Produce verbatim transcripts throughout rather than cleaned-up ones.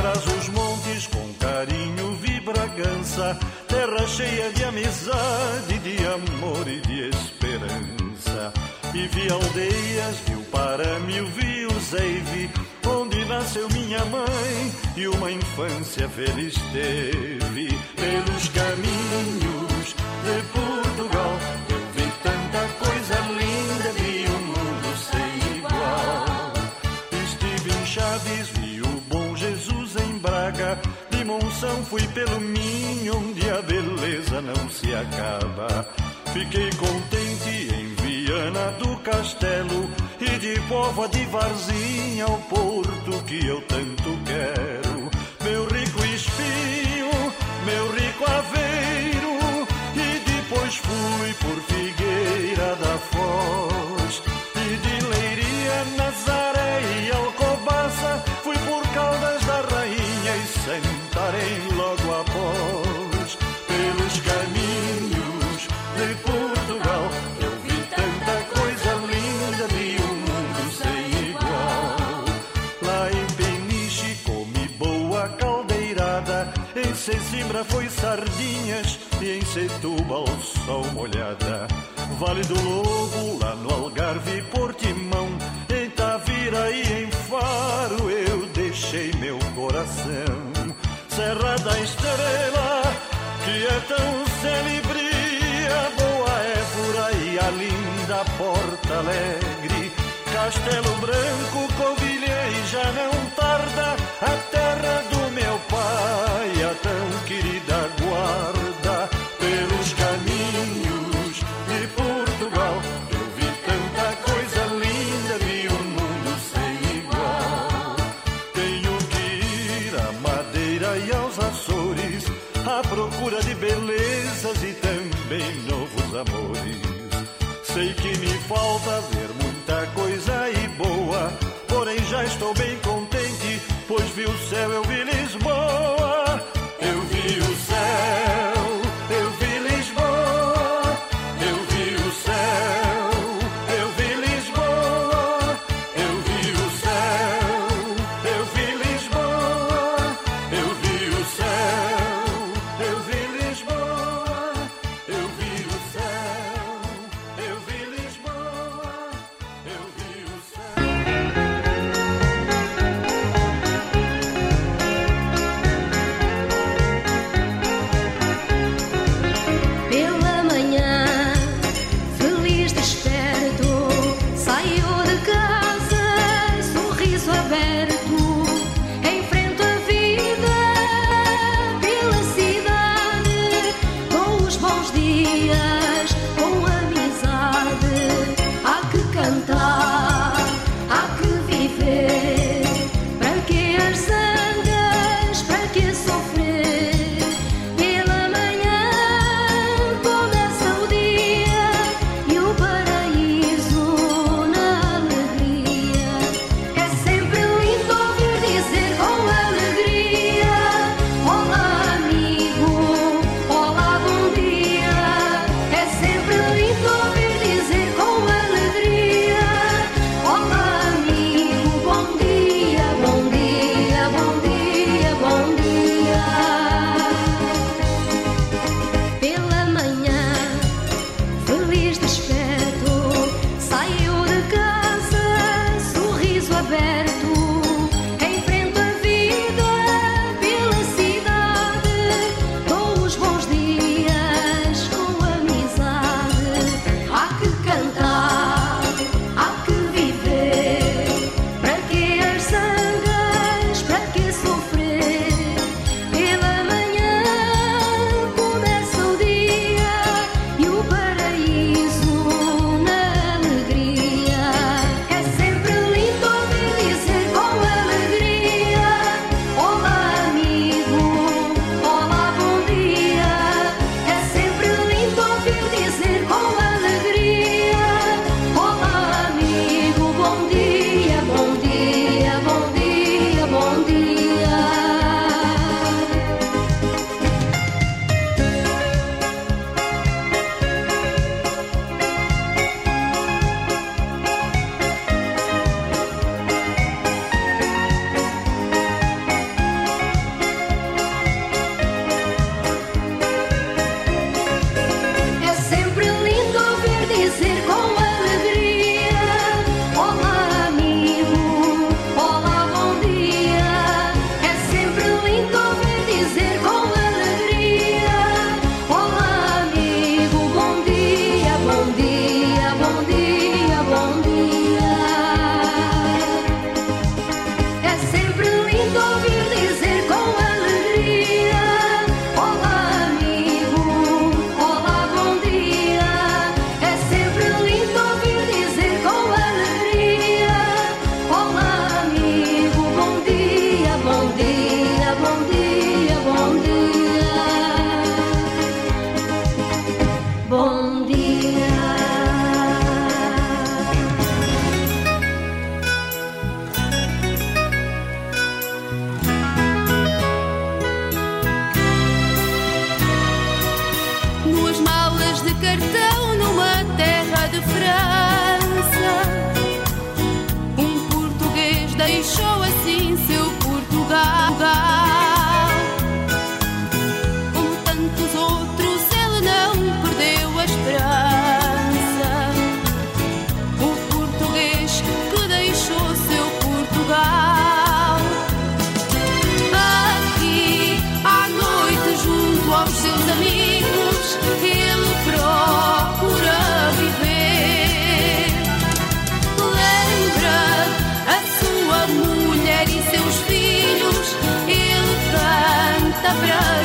trás os montes com carinho vi Bragança, terra cheia de amizade, de amor e de esperança. E vi aldeias, vi o Parâmio, vi o Zeive, onde nasceu minha mãe e uma infância feliz teve. Pelos caminhos de Portugal eu vi tanta coisa linda, vi um mundo sem igual. Estive em Chaves, vi o Bom Jesus em Braga, de Monção fui pelo Minho, onde a beleza não se acaba. Fiquei contente em Viana do Castelo e de Póvoa de Varzim ao Porto que eu tanto quero. Meu rico Espinho, meu rico Aveiro, e depois fui por Figueira da Foz. E de Leiria, Nazaré e Alcobaça, fui por Caldas da Rainha e Santarém logo após. Pelos caminhos de Portugal eu vi tanta coisa linda, vi um mundo sem igual. Lá em Peniche comi boa caldeirada, em Sesimbra foi sardinhas e em Setúbal sol molhada. Vale do Lobo, lá no Algarve, Portimão, em Tavira e em Faro eu deixei meu coração. Serra da Estrela, que é tão celebria, Boa Évora e a linda Porto Alegre, Castelo Branco, Covilhã e já não tarda, a terra do meu pai, a tão querida Guarda. Pelos caminhos de Portugal eu vi tanta coisa linda, vi um mundo sem igual. Tenho que ir à Madeira e aos Açores, à procura de belezas e também novos amores. Sei que me falta ver muita coisa e boa, porém já estou bem contente, pois vi o céu, eu vi Lisboa. Eu vi o céu, eu vi Lisboa, eu vi o céu, eu vi Lisboa, eu vi o céu, eu vi Lisboa, eu vi o céu, eu vi Lisboa, eu vi o céu, eu vi Lisboa, eu vi o céu.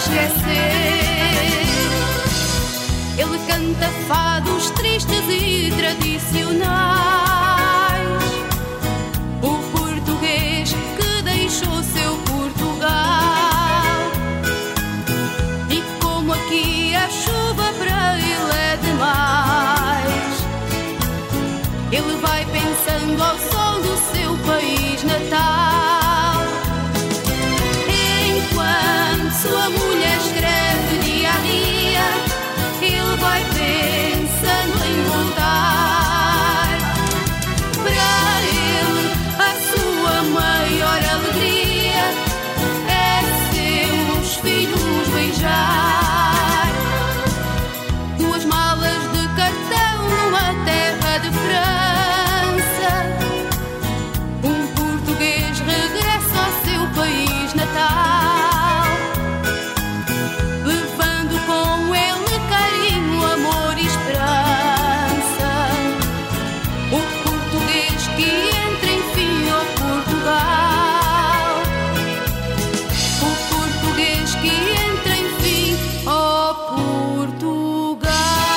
esquecer. Ele canta fados tristes e tradicionais, o português que deixou seu Portugal. E como aqui a chuva para ele é demais, ele vai pensando ao sol do seu país natal. Enquanto sua mulher escreve dia a dia, ele vai pensando em voltar. Para ele a sua maior alegria é seus filhos beijar. Duas malas de cartão numa terra de França, um português regressa ao seu país natal, levando com ele carinho, amor e esperança. O português que entra enfim ao Portugal, o português que entra enfim ao Portugal.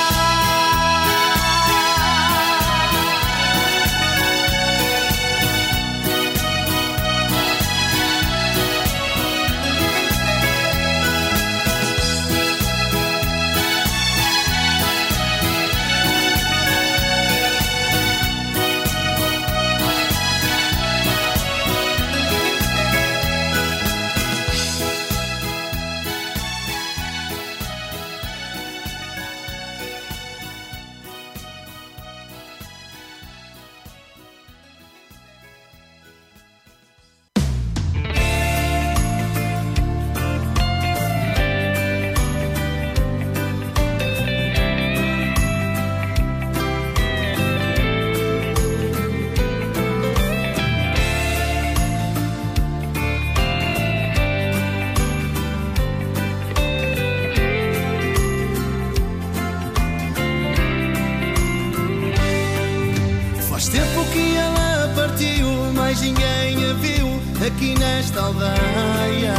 Faz tempo que ela partiu, mas ninguém a viu aqui nesta aldeia.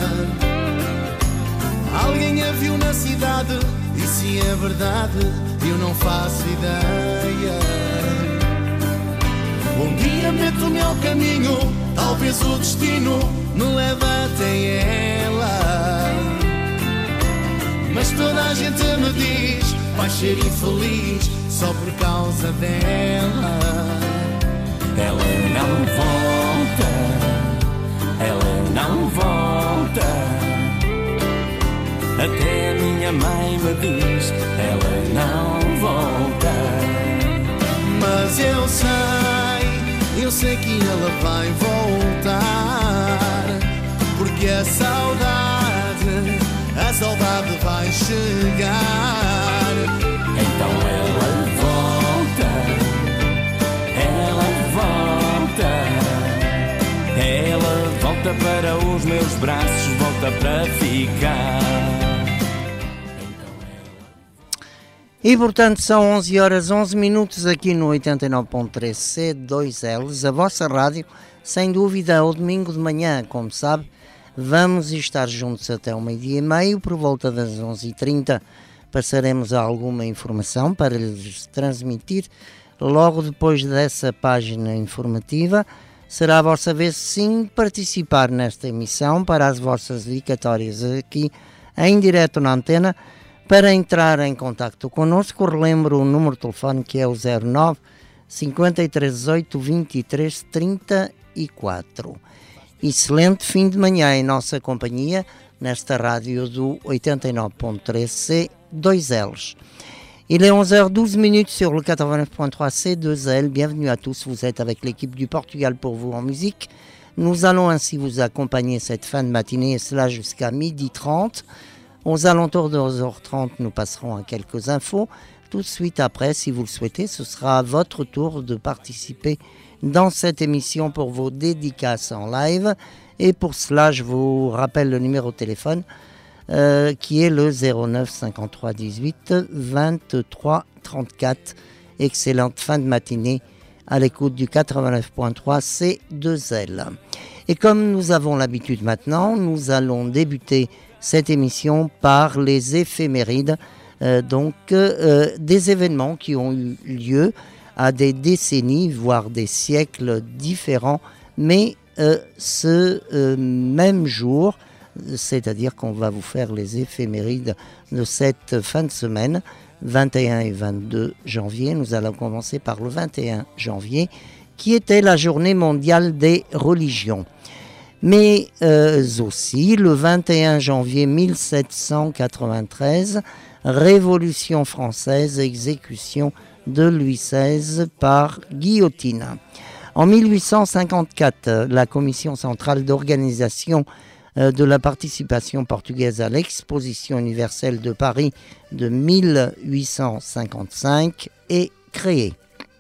Alguém a viu na cidade, e se é verdade, eu não faço ideia. Um dia meto-me ao caminho, talvez o destino me leve até ela. Mas toda a gente me diz, vais ser infeliz só por causa dela. Ela não volta, ela não volta. Até a minha mãe me diz, ela não volta. Mas eu sei, eu sei que ela vai voltar, porque a saudade, a saudade vai chegar. Então ela volta, ela volta. Ela volta para os meus braços, volta para ficar. E portanto são onze horas onze minutos aqui no oitenta e nove ponto três C dois L's, a vossa rádio, sem dúvida ao domingo de manhã, como sabe. Vamos estar juntos até o meio-dia e meio, por volta das onze e trinta passaremos a alguma informação para lhes transmitir. Logo depois dessa página informativa, será a vossa vez sim participar nesta emissão para as vossas dedicatórias aqui em direto na antena. Para entrar em contacto connosco, relembro o número de telefone que é o zero nove, cinquenta e três dezoito, vinte e três, trinta e quatro. Excelente fim de manhã em nossa companhia, nesta rádio do oitenta e nove ponto três C dois L's. Il est onze heures douze minutes sur le quatre-vingt-neuf point trois C deux L. Bienvenue à tous, vous êtes avec l'équipe du Portugal pour vous en musique. Nous allons ainsi vous accompagner cette fin de matinée et cela jusqu'à midi trente. Aux alentours de onze heures trente, nous passerons à quelques infos. Tout de suite après, si vous le souhaitez, ce sera à votre tour de participer dans cette émission pour vos dédicaces en live. Et pour cela, je vous rappelle le numéro de téléphone euh, qui est le zéro neuf, cinquante-trois, dix-huit, vingt-trois, trente-quatre. Excellente fin de matinée à l'écoute du quatre-vingt-neuf point trois C deux L. Et comme nous avons l'habitude maintenant, nous allons débuter cette émission par les éphémérides, euh, donc euh, des événements qui ont eu lieu à des décennies, voire des siècles différents, mais euh, ce euh, même jour, c'est-à-dire qu'on va vous faire les éphémérides de cette fin de semaine, vingt et un et vingt-deux janvier. Nous allons commencer par le vingt et un janvier, qui était la journée mondiale des religions. Mais euh, aussi, le vingt et un janvier mille sept cent quatre-vingt-treize, Révolution française, exécution de Louis seize par guillotine. En mille huit cent cinquante-quatre, la Commission centrale d'organisation de la participation portugaise à l'exposition universelle de Paris de mille huit cent cinquante-cinq est créée.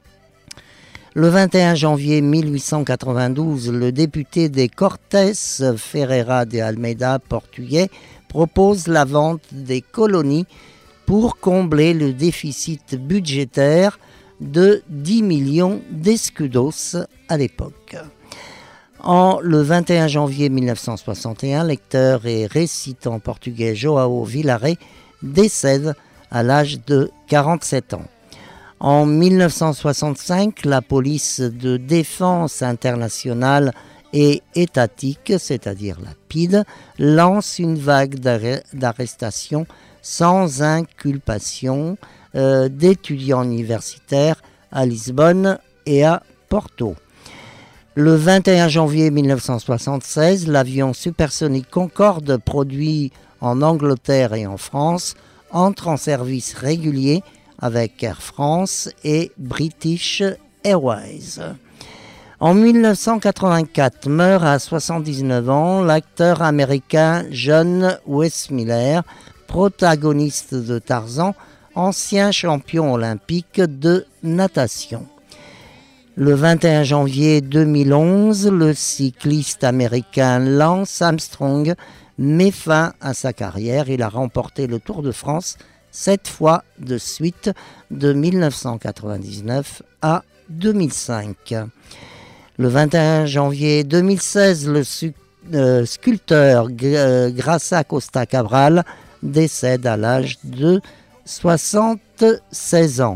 Le vingt et un janvier mille huit cent quatre-vingt-douze, le député des Cortes Ferreira de Almeida portugais propose la vente des colonies pour combler le déficit budgétaire de dix millions d'escudos à l'époque. En le vingt et un janvier mille neuf cent soixante et un, lecteur et récitant portugais João Vilaré décède à l'âge de quarante-sept ans. En mille neuf cent soixante-cinq, la police de défense internationale et étatique, c'est-à-dire la P I D, lance une vague d'arrestations sans inculpation euh, d'étudiants universitaires à Lisbonne et à Porto. Le vingt et un janvier mille neuf cent soixante-seize, l'avion supersonique Concorde, produit en Angleterre et en France, entre en service régulier avec Air France et British Airways. En mille neuf cent quatre-vingt-quatre, meurt à soixante-dix-neuf ans l'acteur américain John Weissmuller, protagoniste de Tarzan, ancien champion olympique de natation. Le vingt et un janvier deux mille onze, le cycliste américain Lance Armstrong met fin à sa carrière. Il a remporté le Tour de France sept fois de suite, de mille neuf cent quatre-vingt-dix-neuf à deux mille cinq. Le vingt et un janvier deux mille seize, le su- euh, sculpteur G- euh, Graça Costa Cabral décède à l'âge de soixante-seize ans.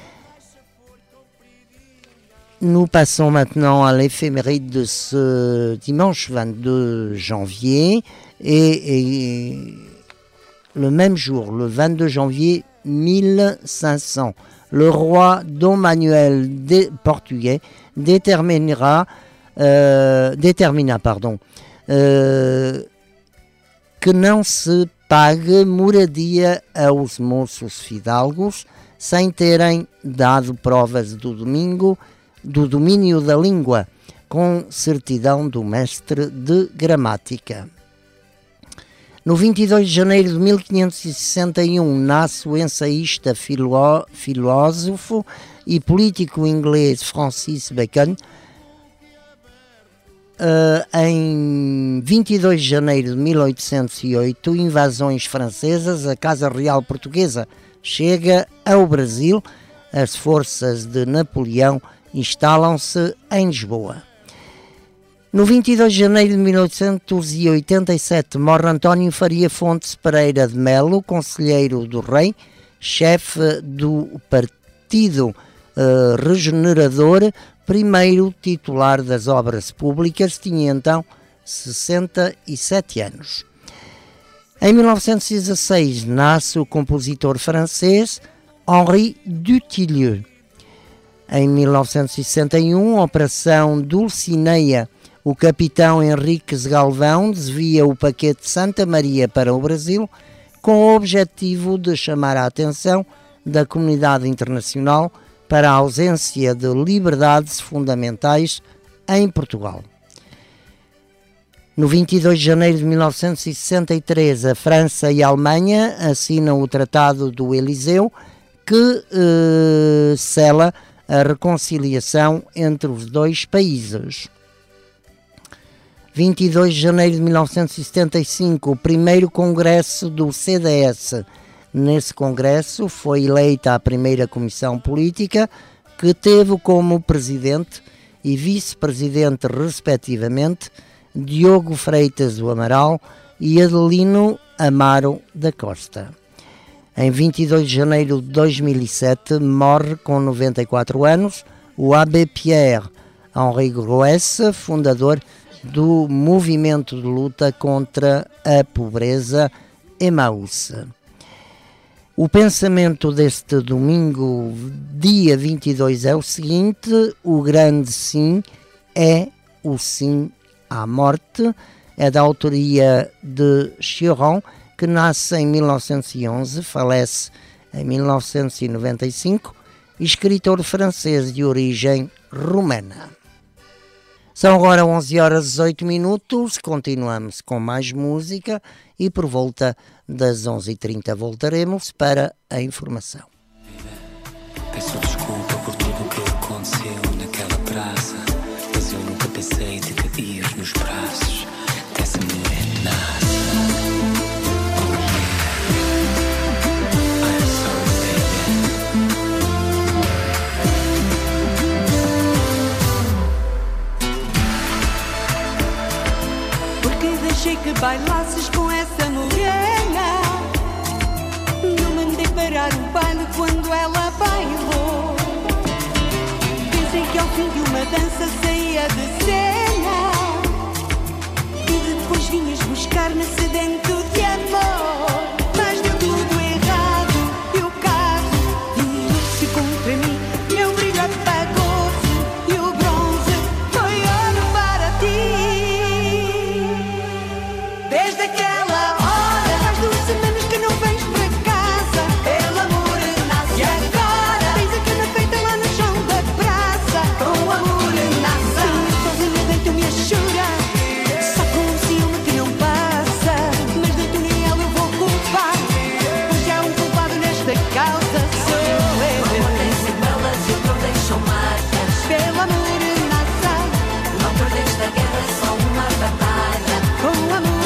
Nous passons maintenant à l'éphéméride de ce dimanche vingt-deux janvier et, et le même jour, le vingt-deux janvier mille cinq cents, le roi Dom Manuel des Portugais déterminera, euh, détermina pardon, euh, que não se pague moradia aos moços fidalgos sem terem dado provas do domingo do domínio da língua, com certidão do mestre de gramática. No vinte e dois de janeiro de mil quinhentos e sessenta e um, nasce o ensaísta, filó, filósofo e político inglês Francis Bacon. Uh, em vinte e dois de janeiro de mil oitocentos e oito, invasões francesas, a Casa Real Portuguesa chega ao Brasil, as forças de Napoleão instalam-se em Lisboa. No vinte e dois de janeiro de mil oitocentos e oitenta e sete, morre António Faria Fontes Pereira de Melo, conselheiro do rei, chefe do Partido uh, Regenerador, primeiro titular das obras públicas, tinha então sessenta e sete anos. Em mil novecentos e dezasseis, nasce o compositor francês Henri Dutilleux. Em mil novecentos e sessenta e um, Operação Dulcineia, o capitão Henriques Galvão desvia o paquete Santa Maria para o Brasil com o objetivo de chamar a atenção da comunidade internacional para a ausência de liberdades fundamentais em Portugal. No vinte e dois de janeiro de mil novecentos e sessenta e três, a França e a Alemanha assinam o Tratado do Eliseu, que eh, sela a reconciliação entre os dois países. vinte e dois de janeiro de mil novecentos e setenta e cinco, o primeiro congresso do C D S. Nesse congresso foi eleita a primeira comissão política que teve como presidente e vice-presidente, respectivamente, Diogo Freitas do Amaral e Adelino Amaro da Costa. Em vinte e dois de janeiro de dois mil e sete, morre com noventa e quatro anos o Abbé Pierre Henri Grouesse, fundador do movimento de luta contra a pobreza Emmaüs. O pensamento deste domingo, dia vinte e dois, é o seguinte: o grande sim é o sim à morte. É da autoria de Chiron, que nasce em mil novecentos e onze, falece em mil novecentos e noventa e cinco, escritor francês de origem romana. São agora onze horas e dezoito minutos, continuamos com mais música e por volta das onze e trinta voltaremos para a informação. Peço desculpa por tudo o que aconteceu naquela praça, mas eu nunca pensei te cair nos braços dessa mulher nasce. Deixei que bailasses com essa morena. Não mandei parar o baile quando ela bailou. Pensei que ao fim de uma dança saía de cena e depois vinhas buscar-me sedento de amor. Mas deu tudo errado e o carro virou-se contra mim. Meu brilho apagou-se e o bronze foi ouro para ti. Desde aquela hora, faz duas semanas que não vens para casa. Pelo amor nasce. E agora tens a cama feita lá no chão da praça. Com o amor nasce. Sozinha deito-me a chorar, só com um ciúme que não passa. Mas deito nem ela eu vou culpar, pois há um culpado nesta causa. Sou eu. O amor tem sequelas e outro deixam marcas. Pelo amor nasce. Não perdeste a guerra, é só uma batalha. Com o amor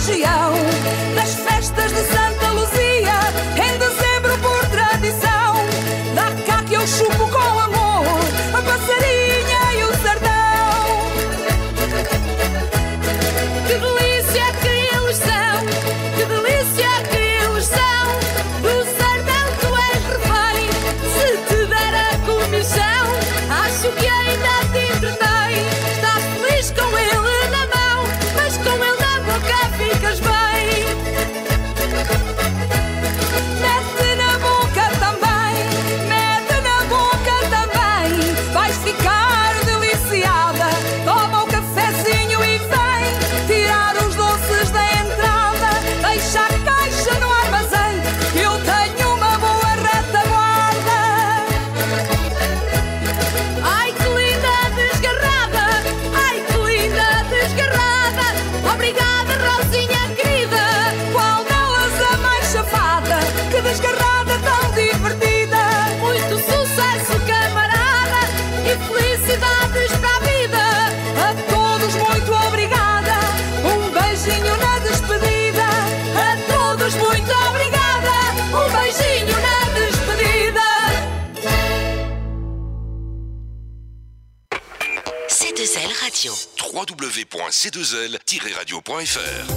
região. Das festas de Santa Luzia, em dezembro por tradição. Dá cá que eu chupo com amor a passarinha e o sardão. Que delícia que eles são, que delícia que eles são. Do sardão tu és refém, se te der a comissão, acho que ainda te entretém. Estás feliz com ele na mão, mas com ele na boca ficas bem. Mete na boca também, mete na boca também. Vais ficar deliciada. Toma o cafezinho e vem tirar os doces da entrada. Deixa a caixa no armazém, eu tenho uma boa retaguarda. Ai que linda desgarrada, ai que linda desgarrada. Obrigada Rosinha querida, qual delas a mais chafada? Que desgarrada tão divertida. Muito sucesso camarada e felicidades para a vida. A todos muito obrigada, um beijinho na despedida. A todos muito obrigada, um beijinho na despedida. C deux L Radio. w w w point c deux l tiret radio point f r.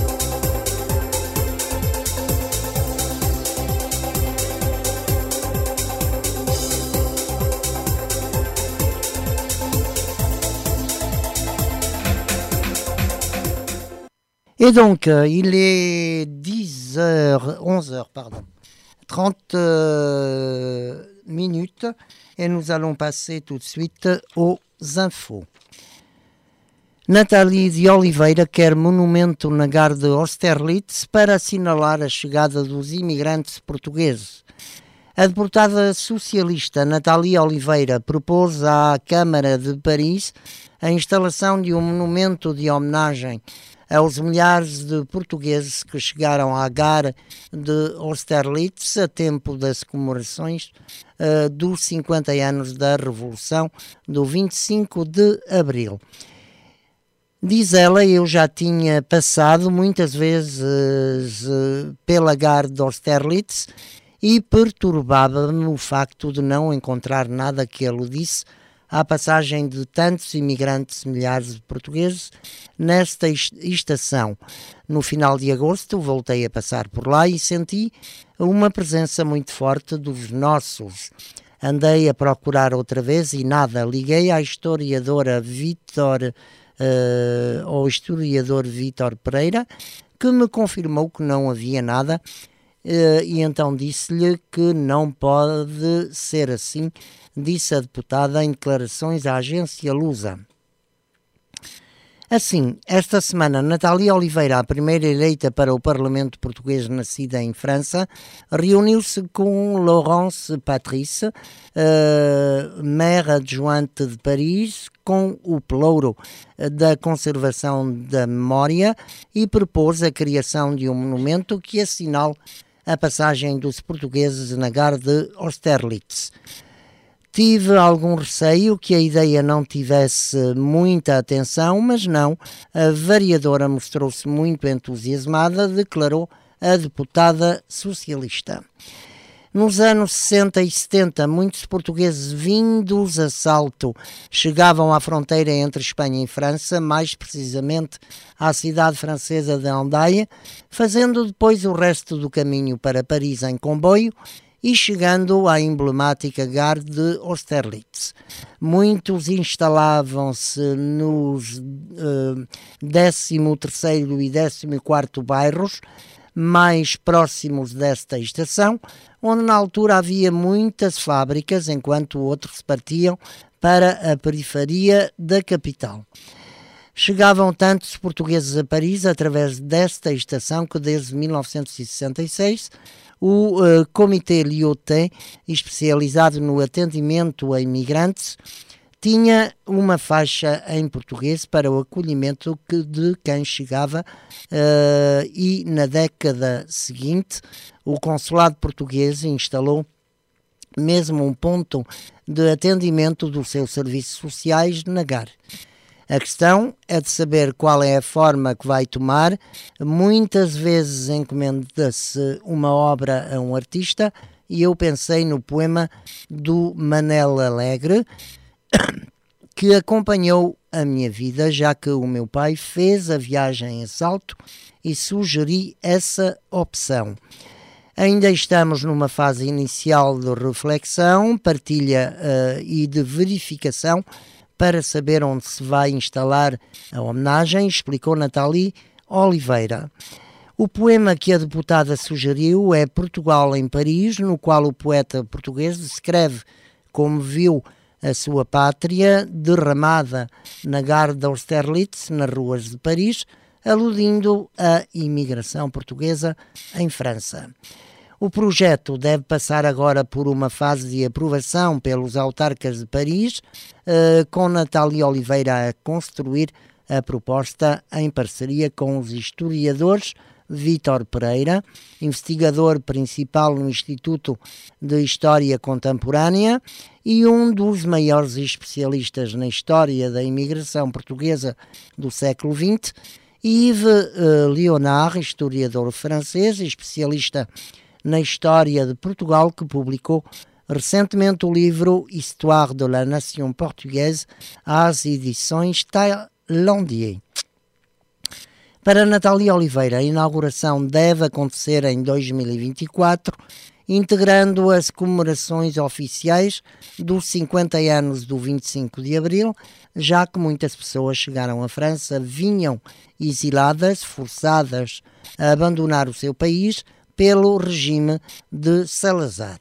Et donc, euh, il est dix heures, onze heures, pardon, trente euh, minutes, et nous allons passer tout de suite aux infos. Nathalie de Oliveira quer monumento na Gare de Austerlitz para assinalar a chegada dos imigrantes portugueses. A deputada socialista Nathalie Oliveira propôs à Câmara de Paris a instalação de um monumento de homenagem aos milhares de portugueses que chegaram à Gare de Austerlitz a tempo das comemorações uh, dos cinquenta anos da Revolução do vinte e cinco de Abril. Diz ela, eu já tinha passado muitas vezes uh, pela Gare de Austerlitz e perturbava-me o facto de não encontrar nada que aludisse à passagem de tantos imigrantes, milhares de portugueses, nesta estação. No final de agosto voltei a passar por lá e senti uma presença muito forte dos nossos. Andei a procurar outra vez e nada. Liguei à historiadora Vítor, uh, ao historiador Vítor Pereira, que me confirmou que não havia nada, uh, e então disse-lhe que não pode ser assim, disse a deputada em declarações à agência Lusa. Assim, esta semana, Nathalie Oliveira, a primeira eleita para o Parlamento português nascida em França, reuniu-se com Laurence Patrice, uh, maire adjointe de Paris, com o pelouro da conservação da memória e propôs a criação de um monumento que assinale a passagem dos portugueses na Gare de Austerlitz. Tive algum receio que a ideia não tivesse muita atenção, mas não. A vereadora mostrou-se muito entusiasmada, declarou a deputada socialista. Nos anos sessenta e setenta, muitos portugueses vindos a salto chegavam à fronteira entre Espanha e França, mais precisamente à cidade francesa de Hendaye, fazendo depois o resto do caminho para Paris em comboio, e chegando à emblemática Gare de Austerlitz. Muitos instalavam-se nos uh, décimo terceiro e décimo quarto bairros mais próximos desta estação, onde na altura havia muitas fábricas, enquanto outros partiam para a periferia da capital. Chegavam tantos portugueses a Paris através desta estação que desde mil novecentos e sessenta e seis o uh, Comitê Lyoté, especializado no atendimento a imigrantes, tinha uma faixa em português para o acolhimento que, de quem chegava uh, e na década seguinte o consulado português instalou mesmo um ponto de atendimento dos seus serviços sociais na Gare. A questão é de saber qual é a forma que vai tomar. Muitas vezes encomenda-se uma obra a um artista e eu pensei no poema do Manel Alegre, que acompanhou a minha vida, já que o meu pai fez a viagem a Salto e sugeri essa opção. Ainda estamos numa fase inicial de reflexão, partilha uh, e de verificação para saber onde se vai instalar a homenagem, explicou Nathalie Oliveira. O poema que a deputada sugeriu é Portugal em Paris, no qual o poeta português descreve como viu a sua pátria derramada na Gare d'Austerlitz, nas ruas de Paris, aludindo à imigração portuguesa em França. O projeto deve passar agora por uma fase de aprovação pelos autarcas de Paris, eh, com Nathalie Oliveira a construir a proposta em parceria com os historiadores Vítor Pereira, investigador principal no Instituto de História Contemporânea e um dos maiores especialistas na história da imigração portuguesa do século vinte, e Yves uh, Léonard, historiador francês e especialista na história de Portugal, que publicou recentemente o livro Histoire de la Nation Portugaise às edições Taillandier. Para Nathalie Oliveira, a inauguração deve acontecer em dois mil e vinte e quatro, integrando as comemorações oficiais dos cinquenta anos do vinte e cinco de abril, já que muitas pessoas chegaram à França, vinham exiladas, forçadas a abandonar o seu país pelo regime de Salazar.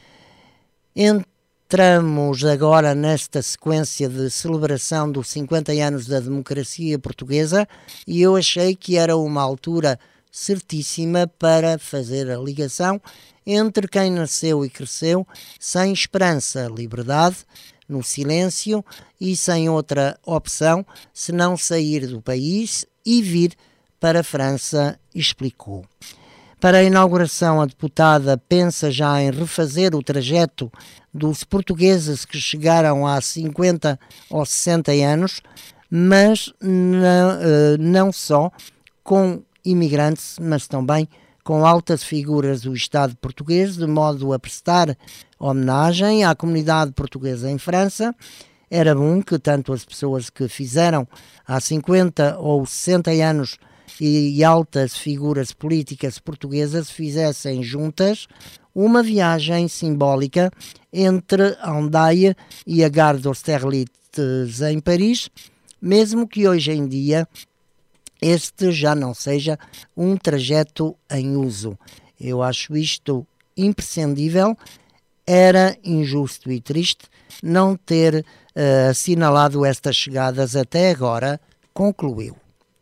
Entramos agora nesta sequência de celebração dos cinquenta anos da democracia portuguesa e eu achei que era uma altura certíssima para fazer a ligação entre quem nasceu e cresceu sem esperança, liberdade, no silêncio e sem outra opção senão sair do país e vir para a França, explicou. Para a inauguração, a deputada pensa já em refazer o trajeto dos portugueses que chegaram há cinquenta ou sessenta anos, mas não, não só com imigrantes, mas também com altas figuras do Estado português, de modo a prestar homenagem à comunidade portuguesa em França. Era bom que tanto as pessoas que fizeram há cinquenta ou sessenta anos e altas figuras políticas portuguesas fizessem juntas uma viagem simbólica entre Hendaye e a Gare d'Austerlitz em Paris, mesmo que hoje em dia este já não seja um trajeto em uso. Eu acho isto imprescindível. Era injusto e triste não ter uh, assinalado estas chegadas até agora, concluiu.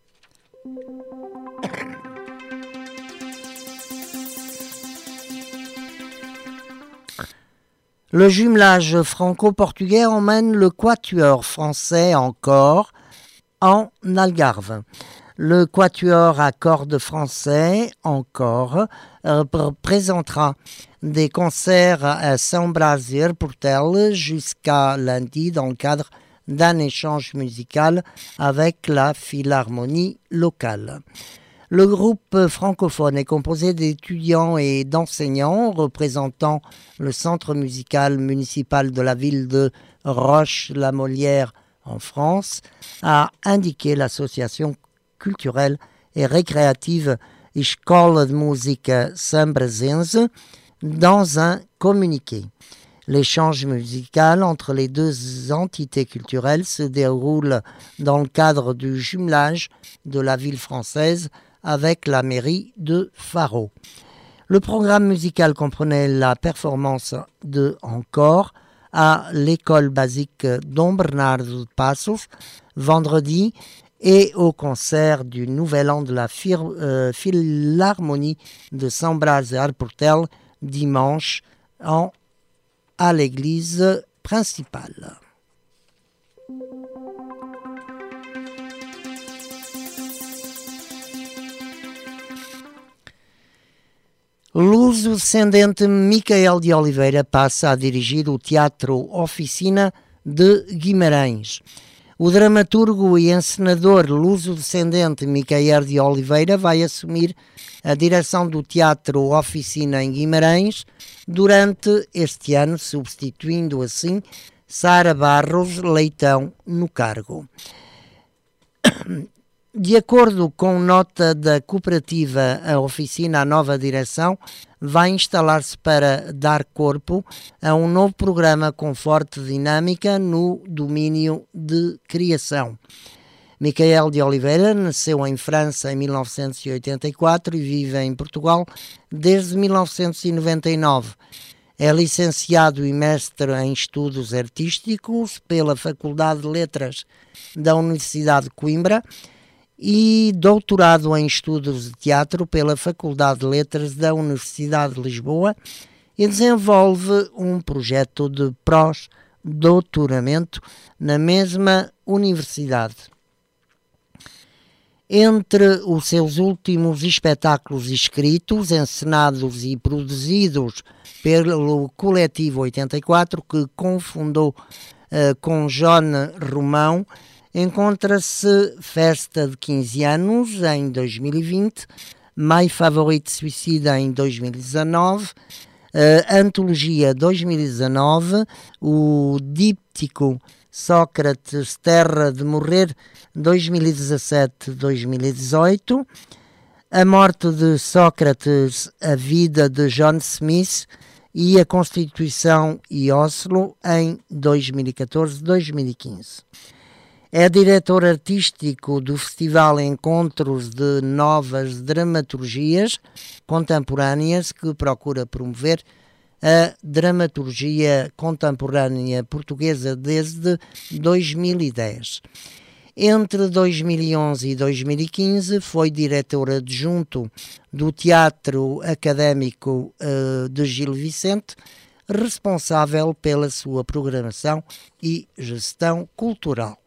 Le jumelage franco-portugais emmène le quatuor français encore en Algarve. Le quatuor à cordes français encore représentera des concerts à Saint-Brazir-Portel jusqu'à lundi dans le cadre d'un échange musical avec la Philharmonie locale. Le groupe francophone est composé d'étudiants et d'enseignants représentant le centre musical municipal de la ville de Roche-la-Molière en France, a indiqué l'association culturelle et récréative Escola de Música Sambrazense dans un communiqué. L'échange musical entre les deux entités culturelles se déroule dans le cadre du jumelage de la ville française avec la mairie de Faro. Le programme musical comprenait la performance de Encore à l'école basique Dom Bernardo de Passos vendredi et au concert du Nouvel An de la Phil- euh, Philharmonie de Saint-Braz-et-Portel dimanche en, à l'église principale. Luso-descendente Micael de Oliveira passa a dirigir o Teatro Oficina de Guimarães. O dramaturgo e encenador luso-descendente Micael de Oliveira vai assumir a direção do Teatro Oficina em Guimarães durante este ano, substituindo assim Sara Barros Leitão no cargo. De acordo com nota da cooperativa, a oficina, a nova direção, vai instalar-se para dar corpo a um novo programa com forte dinâmica no domínio de criação. Micael de Oliveira nasceu em França em mil novecentos e oitenta e quatro e vive em Portugal desde mil novecentos e noventa e nove. É licenciado e mestre em Estudos Artísticos pela Faculdade de Letras da Universidade de Coimbra e doutorado em Estudos de Teatro pela Faculdade de Letras da Universidade de Lisboa e desenvolve um projeto de pós-doutoramento na mesma universidade. Entre os seus últimos espetáculos escritos, encenados e produzidos pelo Coletivo oitenta e quatro, que confundou uh, com John Romão, encontra-se Festa de quinze anos, em dois mil e vinte, My Favorite Suicida, em dois mil e dezanove, uh, Antologia dois mil e dezanove, o díptico Sócrates, Terra de Morrer, dois mil e dezassete a dois mil e dezoito, A Morte de Sócrates, A Vida de John Smith e a Constituição e Oslo, em dois mil e catorze a dois mil e quinze. É diretor artístico do Festival Encontros de Novas Dramaturgias Contemporâneas, que procura promover a dramaturgia contemporânea portuguesa desde dois mil e dez. Entre dois mil e onze e dois mil e quinze foi diretor adjunto do Teatro Académico uh, de Gil Vicente, responsável pela sua programação e gestão cultural.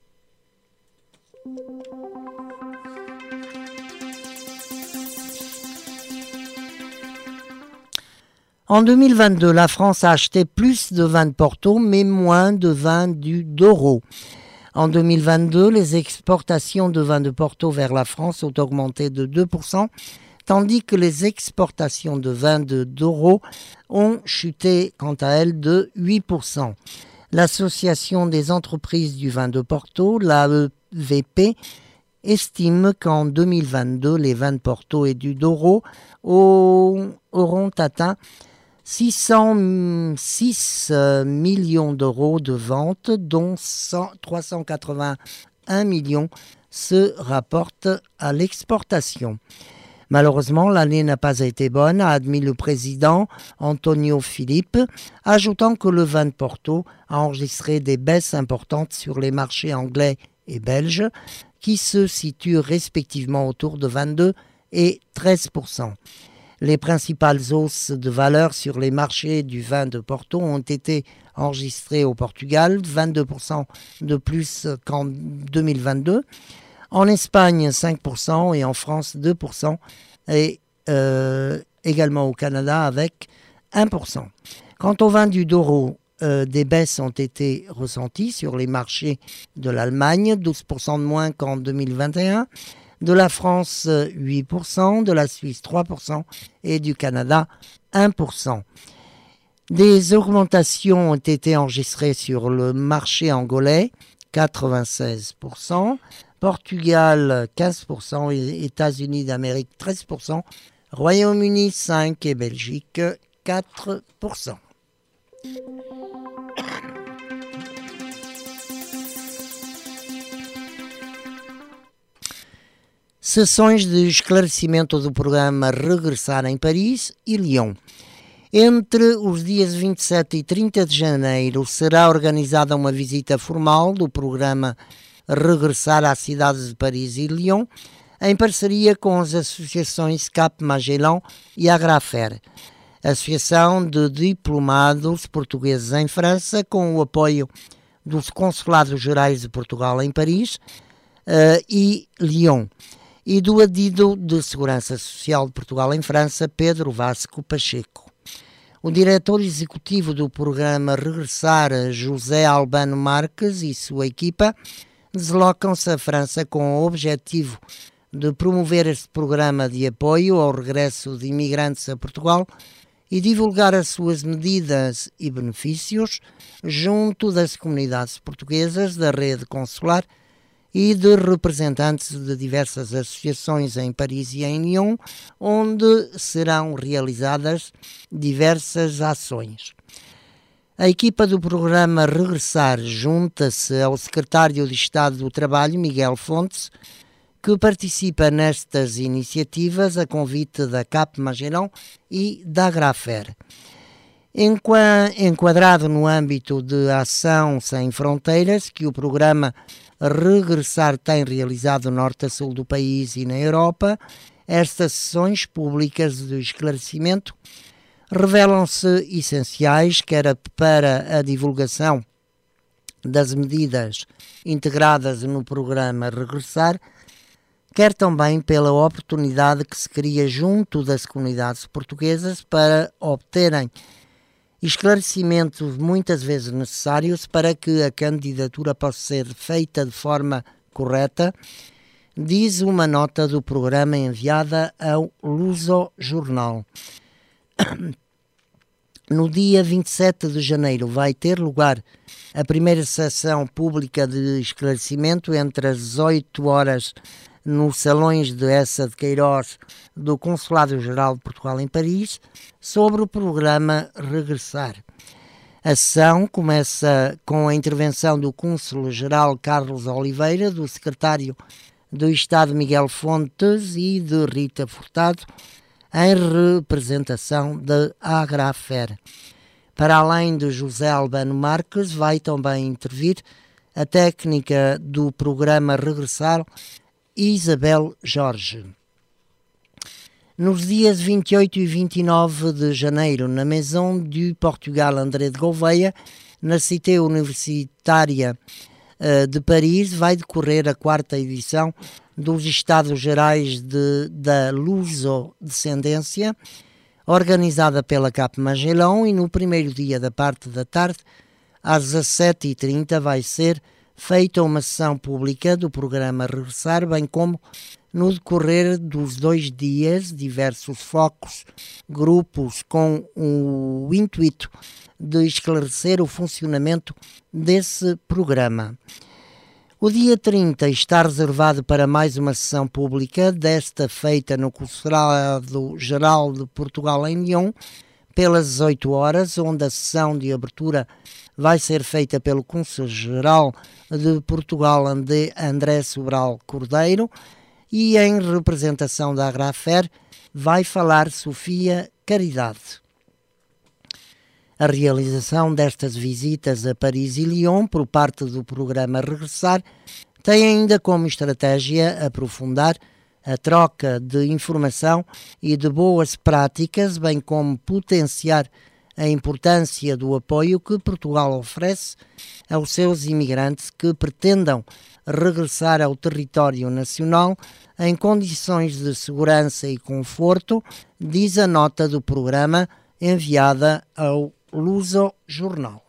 En deux mille vingt-deux, la France a acheté plus de vin de Porto, mais moins de vin du Douro. En deux mille vingt-deux, les exportations de vin de Porto vers la France ont augmenté de deux pour cent, tandis que les exportations de vin de Douro ont chuté, quant à elles, de huit pour cent. L'Association des entreprises du vin de Porto, l'A E V P, estime qu'en deux mille vingt-deux, les vins de Porto et du Douro auront atteint six cent six millions d'euros de ventes, dont trois cent quatre-vingt-un millions se rapportent à l'exportation. Malheureusement, l'année n'a pas été bonne, a admis le président Antonio Philippe, ajoutant que le vin de Porto a enregistré des baisses importantes sur les marchés anglais et belges, qui se situent respectivement autour de vingt-deux et treize pour cent. Les principales hausses de valeur sur les marchés du vin de Porto ont été enregistrées au Portugal, vingt-deux pour cent de plus qu'en deux mille vingt-deux, en Espagne cinq pour cent et en France deux pour cent, et euh, également au Canada avec un pour cent. Quant au vin du Douro, euh, des baisses ont été ressenties sur les marchés de l'Allemagne, douze pour cent de moins qu'en deux mille vingt et un, de la France huit pour cent, de la Suisse trois pour cent et du Canada un pour cent. Des augmentations ont été enregistrées sur le marché angolais, quatre-vingt-seize pour cent, Portugal quinze pour cent, et États-Unis d'Amérique treize pour cent, Royaume-Uni cinq pour cent et Belgique quatre pour cent. Sessões de esclarecimento do programa Regressar em Paris e Lyon. Entre os dias vinte e sete e trinta de janeiro será organizada uma visita formal do programa Regressar às cidades de Paris e Lyon, em parceria com as associações Cap Magellan e Agrafer, Associação de Diplomados Portugueses em França, com o apoio dos Consulados Gerais de Portugal em Paris uh, e Lyon, e do Adido de Segurança Social de Portugal em França, Pedro Vasco Pacheco. O diretor executivo do programa Regressar, José Albano Marques, e sua equipa deslocam-se à França com o objetivo de promover este programa de apoio ao regresso de imigrantes a Portugal e divulgar as suas medidas e benefícios junto das comunidades portuguesas da rede consular e de representantes de diversas associações em Paris e em Lyon, onde serão realizadas diversas ações. A equipa do programa Regressar junta-se ao secretário de Estado do Trabalho, Miguel Fontes, que participa nestas iniciativas a convite da C A P Magellan e da Agrafer. Enquadrado no âmbito de Ação Sem Fronteiras, que o programa Regressar tem realizado no norte a sul do país e na Europa, estas sessões públicas de esclarecimento revelam-se essenciais, quer para a divulgação das medidas integradas no programa Regressar, quer também pela oportunidade que se cria junto das comunidades portuguesas para obterem esclarecimentos muitas vezes necessários para que a candidatura possa ser feita de forma correta, diz uma nota do programa enviada ao Luso Jornal. No dia vinte e sete de janeiro vai ter lugar a primeira sessão pública de esclarecimento entre as dezoito horas nos salões de Essa de Queiroz do Consulado-Geral de Portugal em Paris, sobre o programa Regressar. A sessão começa com a intervenção do Cônsul-Geral Carlos Oliveira, do Secretário do Estado Miguel Fontes e de Rita Furtado, em representação da Agrafer. Para além de José Albano Marques, vai também intervir a técnica do programa Regressar, Isabel Jorge. Nos dias vinte e oito e vinte e nove de janeiro, na Maison du Portugal André de Gouveia, na Cité Universitária uh, de Paris, vai decorrer a quarta edição dos Estados Gerais de, da Luso-Descendência, organizada pela C A P Magellan, e no primeiro dia da parte da tarde, às dezassete e trinta, vai ser feita uma sessão pública do programa Regressar, bem como no decorrer dos dois dias, diversos focos, grupos com o intuito de esclarecer o funcionamento desse programa. O dia trinta está reservado para mais uma sessão pública, desta feita no Consulado-Geral de Portugal em Lyon, pelas dezoito horas, onde a sessão de abertura vai ser feita pelo Cônsul-Geral de Portugal André Sobral Cordeiro, e em representação da Agrafer vai falar Sofia Caridade. A realização destas visitas a Paris e Lyon por parte do programa Regressar tem ainda como estratégia aprofundar a troca de informação e de boas práticas, bem como potenciar a importância do apoio que Portugal oferece aos seus imigrantes que pretendam regressar ao território nacional em condições de segurança e conforto, diz a nota do programa enviada ao Luso Jornal.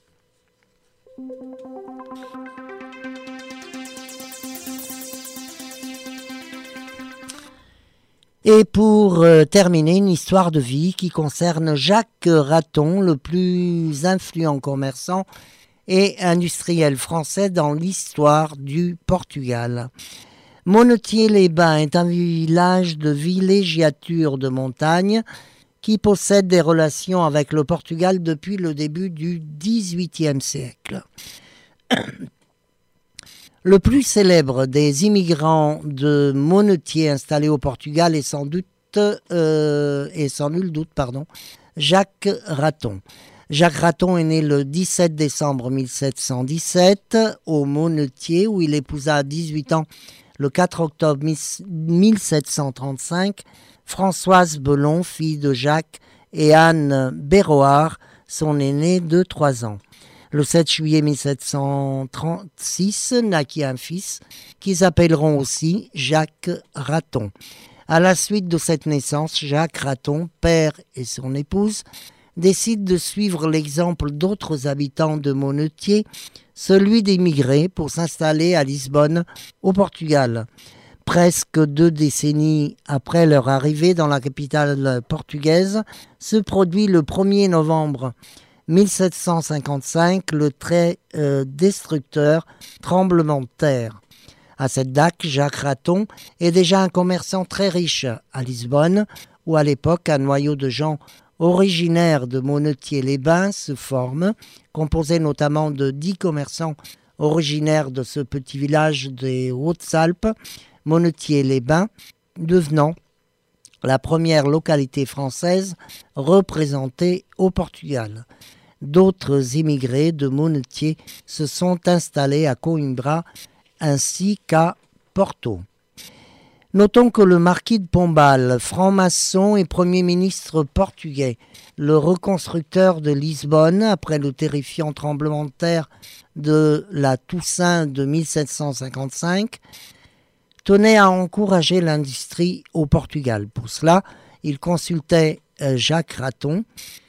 Et pour euh, terminer, une histoire de vie qui concerne Jacques Raton, le plus influent commerçant et industriel français dans l'histoire du Portugal. Monetier-les-Bains est un village de villégiature de montagne qui possède des relations avec le Portugal depuis le début du dix-huitième siècle. Le plus célèbre des immigrants de Monetier installés au Portugal est sans doute, euh, et sans nul doute, pardon, Jacques Raton. Jacques Raton est né le dix-sept décembre mille sept cent dix-sept au Monetier, où il épousa à dix-huit ans, le quatre octobre mille sept cent trente-cinq, Françoise Belon, fille de Jacques, et Anne Béroard, son aînée de trois ans. Le sept juillet mille sept cent trente-six naquit un fils qu'ils appelleront aussi Jacques Raton. À la suite de cette naissance, Jacques Raton, père et son épouse, décide de suivre l'exemple d'autres habitants de Monetier, celui d'émigrer pour s'installer à Lisbonne, au Portugal. Presque deux décennies après leur arrivée dans la capitale portugaise, se produit le premier novembre mille sept cent cinquante-cinq le très euh, destructeur tremblement de terre. À cette date, Jacques Raton est déjà un commerçant très riche à Lisbonne, où à l'époque un noyau de gens originaires de Monetier-les-Bains se forme, composé notamment de dix commerçants originaires de ce petit village des Hautes-Alpes, Monetier-les-Bains, devenant la première localité française représentée au Portugal. D'autres immigrés de Monetier se sont installés à Coimbra ainsi qu'à Porto. Notons que le marquis de Pombal, franc-maçon et Premier ministre portugais, le reconstructeur de Lisbonne après le terrifiant tremblement de terre de la Toussaint de mille sept cent cinquante-cinq, tenait à encourager l'industrie au Portugal. Pour cela, il consultait Jacques Raton,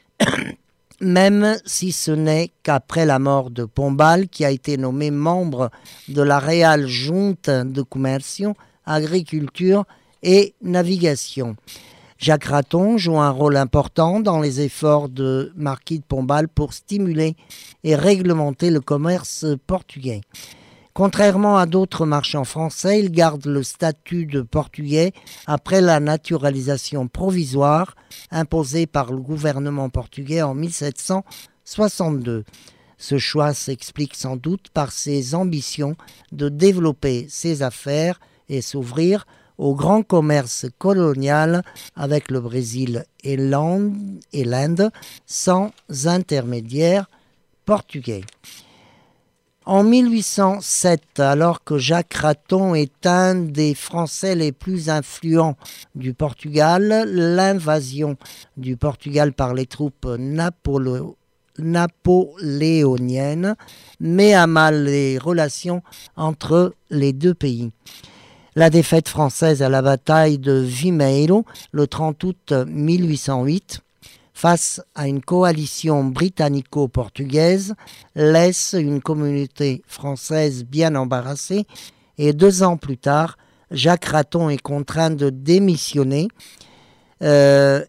même si ce n'est qu'après la mort de Pombal, qui a été nommé membre de la Real Junta de Commercio, Agriculture et Navigation. Jacques Raton joue un rôle important dans les efforts de Marquis de Pombal pour stimuler et réglementer le commerce portugais. Contrairement à d'autres marchands français, il garde le statut de portugais après la naturalisation provisoire imposée par le gouvernement portugais en mille sept cent soixante-deux. Ce choix s'explique sans doute par ses ambitions de développer ses affaires et s'ouvrir au grand commerce colonial avec le Brésil et l'Inde sans intermédiaire portugais. En mille huit cent sept, alors que Jacques Raton est un des Français les plus influents du Portugal, l'invasion du Portugal par les troupes napolo- napoléoniennes met à mal les relations entre les deux pays. La défaite française à la bataille de Vimeiro, le trente août mille huit cent huit, face à une coalition britannico-portugaise, laisse une communauté française bien embarrassée et deux ans plus tard, Jacques Raton est contraint de démissionner euh,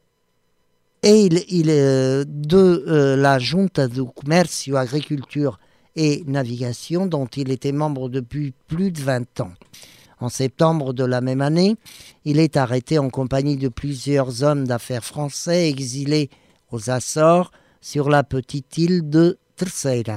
et il, il, euh, de euh, la Junta de Commercio, Agriculture et Navigation dont il était membre depuis plus de vingt ans. En septembre de la même année, il est arrêté en compagnie de plusieurs hommes d'affaires français exilés aux Açores sur la petite île de Terceira.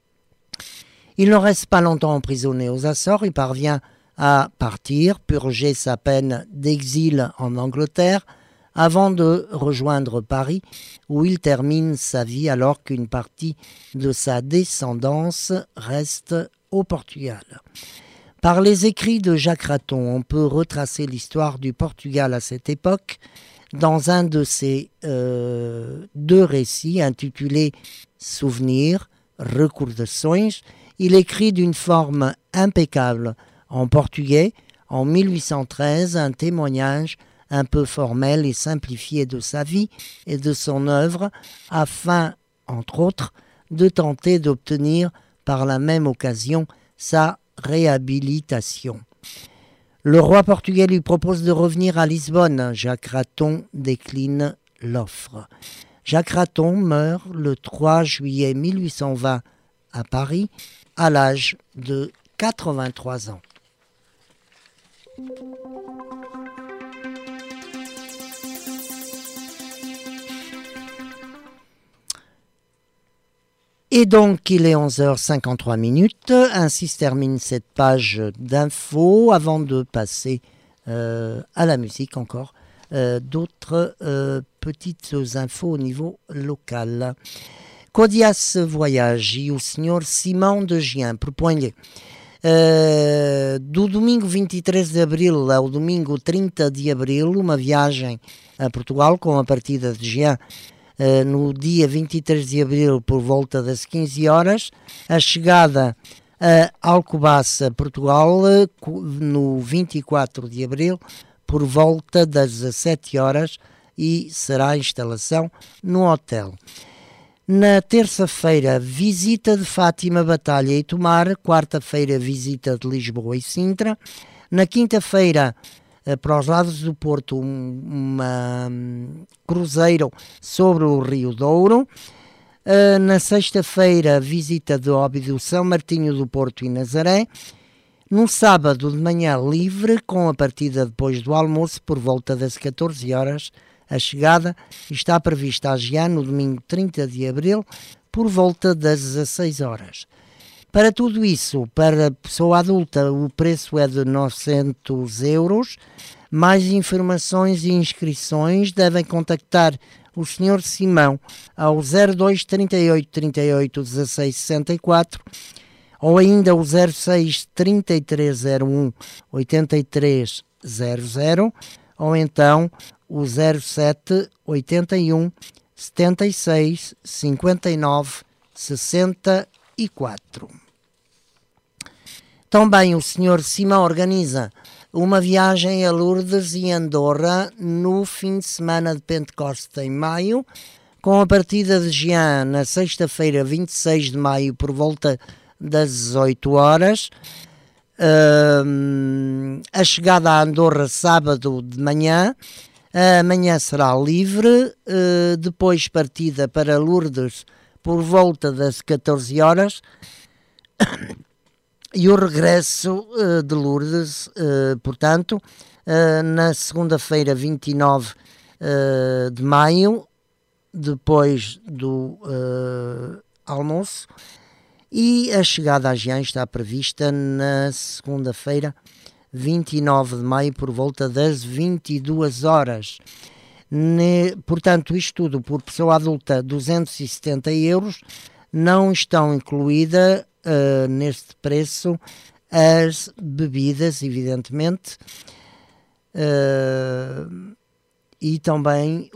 Il ne reste pas longtemps emprisonné aux Açores, il parvient à partir, purger sa peine d'exil en Angleterre, avant de rejoindre Paris, où il termine sa vie alors qu'une partie de sa descendance reste au Portugal. Par les écrits de Jacques Raton, on peut retracer l'histoire du Portugal à cette époque dans un de ses euh, deux récits intitulés « Souvenirs », « Recordações ». Il écrit d'une forme impeccable en portugais, en mille huit cent treize, un témoignage un peu formel et simplifié de sa vie et de son œuvre, afin, entre autres, de tenter d'obtenir par la même occasion sa réhabilitation. Le roi portugais lui propose de revenir à Lisbonne. Jacques Raton décline l'offre. Jacques Raton meurt le trois juillet mille huit cent vingt à Paris, à l'âge de quatre-vingt-trois ans. Et donc, il est onze heures cinquante-trois minutes. Ainsi se termine cette page d'infos. Avant de passer euh, à la musique encore, euh, d'autres euh, petites infos au niveau local. Codias Voyage e o senhor Simão de Jean propõe-lhe uh, do domingo vinte e três de abril ao domingo trinta de abril uma viagem a Portugal com a partida de Jean uh, no dia vinte e três de abril por volta das quinze horas, a chegada a Alcobaça, Portugal, no vinte e quatro de abril por volta das dezessete horas e será a instalação no hotel. Na terça-feira, visita de Fátima, Batalha e Tomar. Quarta-feira, visita de Lisboa e Sintra. Na quinta-feira, para os lados do Porto, um uma, um, cruzeiro sobre o Rio Douro. Uh, na sexta-feira, visita de Óbido, São Martinho do Porto e Nazaré. No sábado de manhã, livre, com a partida depois do almoço, por volta das catorze horas. A chegada está prevista a Jean no domingo trinta de abril, por volta das dezasseis horas. Para tudo isso, para pessoa adulta, o preço é de novecentos euros. Mais informações e inscrições devem contactar o senhor Simão ao zero dois, trinta e oito, trinta e oito, dezasseis, sessenta e quatro ou ainda o zero seis, trinta e três, zero um, oitenta e três, zero zero ou então o zero sete, oitenta e um, setenta e seis, cinquenta e nove, sessenta e quatro. Também o senhor Simão organiza uma viagem a Lourdes e Andorra no fim de semana de Pentecoste em maio, com a partida de Jean na sexta-feira, vinte e seis de maio, por volta das dezoito horas. Uh, a chegada a Andorra sábado de manhã. Amanhã será livre, uh, depois partida para Lourdes por volta das catorze horas. E o regresso uh, de Lourdes, uh, portanto, uh, na segunda-feira, vinte e nove uh, de maio, depois do uh, almoço, e a chegada a Jean está prevista na segunda-feira, vinte e nove de maio, por volta das vinte e duas horas. Ne, portanto, isto tudo por pessoa adulta, duzentos e setenta euros, não estão incluídas Uh, neste preço as bebidas, evidentemente, uh, e também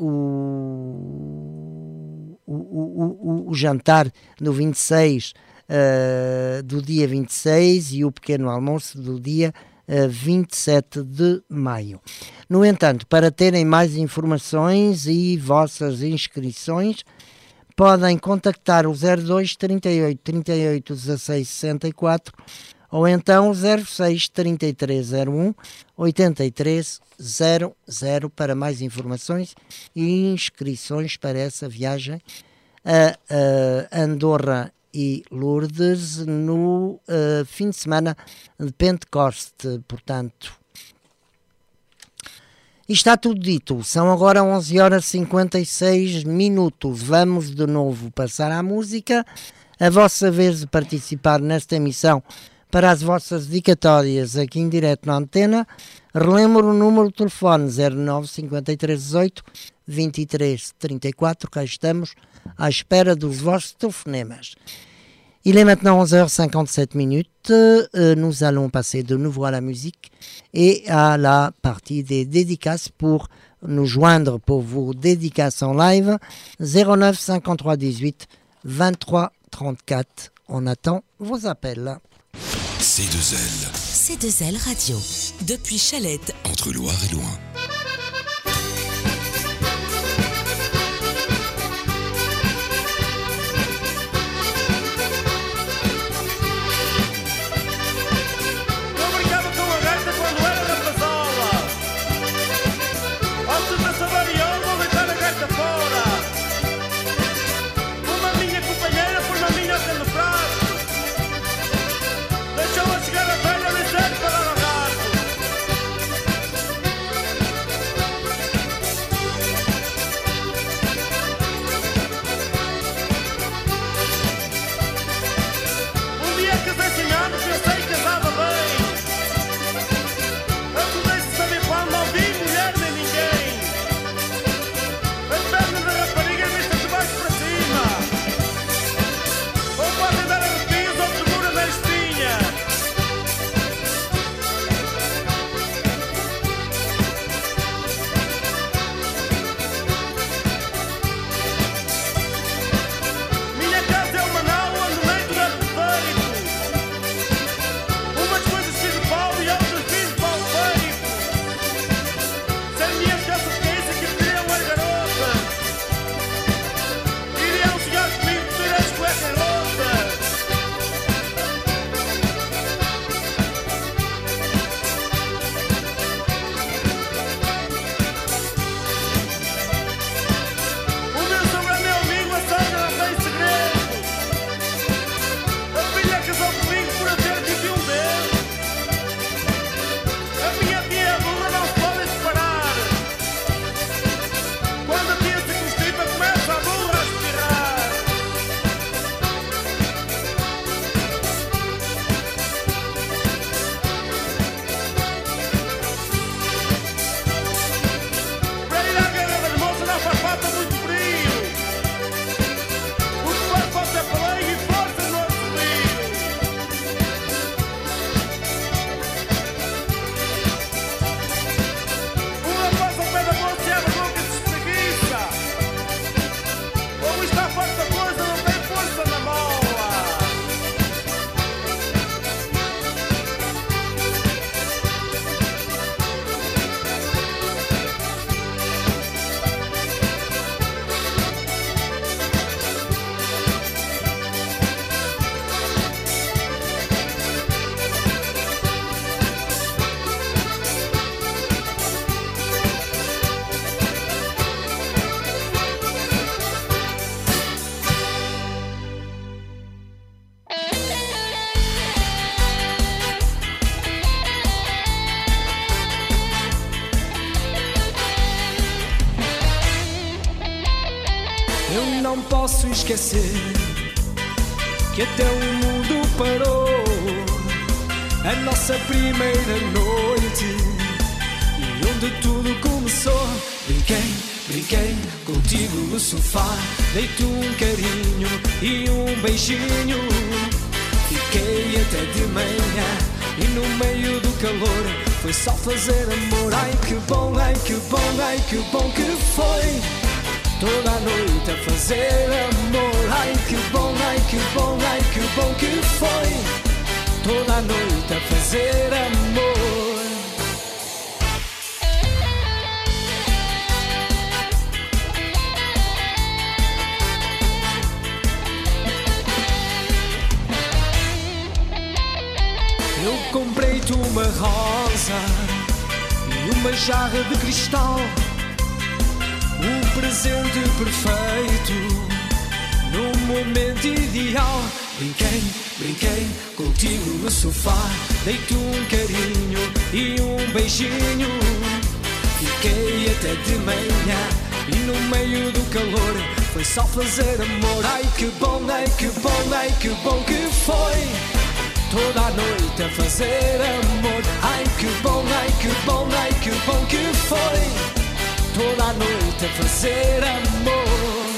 o, o, o, o, o jantar do vinte e seis, uh, do dia vinte e seis e o pequeno almoço do dia uh, vinte e sete de maio. No entanto, para terem mais informações e vossas inscrições, podem contactar o zero dois, trinta e oito, trinta e oito, dezasseis, sessenta e quatro ou então o zero seis, trinta e três, zero um, oitenta e três, zero zero para mais informações e inscrições para essa viagem a, a Andorra e Lourdes no uh, fim de semana de Pentecoste, portanto. E está tudo dito, são agora onze horas e cinquenta e seis minutos, vamos de novo passar à música, a vossa vez de participar nesta emissão para as vossas dedicatórias aqui em direto na antena. Relembro o número de telefone zero nove, cinquenta e três, dezoito, vinte e três, trinta e quatro, cá estamos à espera dos vossos telefonemas. Il est maintenant onze heures cinquante-sept minutes, euh, nous allons passer de nouveau à la musique et à la partie des dédicaces. Pour nous joindre pour vos dédicaces en live, zéro neuf, cinquante-trois, dix-huit, vingt-trois, trente-quatre. On attend vos appels. C deux L. C deux L Radio, depuis Chalette, Entre Loire et Loing. Deixou-a chegar a velha, nem serve para o gato. posso esquecer que até o mundo parou. A nossa primeira noite e onde tudo começou. Brinquei, brinquei contigo no sofá, dei-te um carinho e um beijinho. Fiquei até de manhã e no meio do calor foi só fazer amor. Ai que bom, ai que bom, ai que bom que foi. Toda a noite a fazer amor. Ai que bom, ai que bom, ai que bom que foi. Toda a noite a fazer amor. Eu comprei-te uma rosa e uma jarra de cristal, o presente perfeito no momento ideal. Brinquei, brinquei contigo no sofá, dei-te um carinho e um beijinho. Fiquei até de manhã e no meio do calor foi só fazer amor. Ai que bom, ai que bom, ai que bom que foi. Toda a noite a fazer amor. Ai que bom, ai que bom, ai que bom que foi. Toda a noite a fazer amor.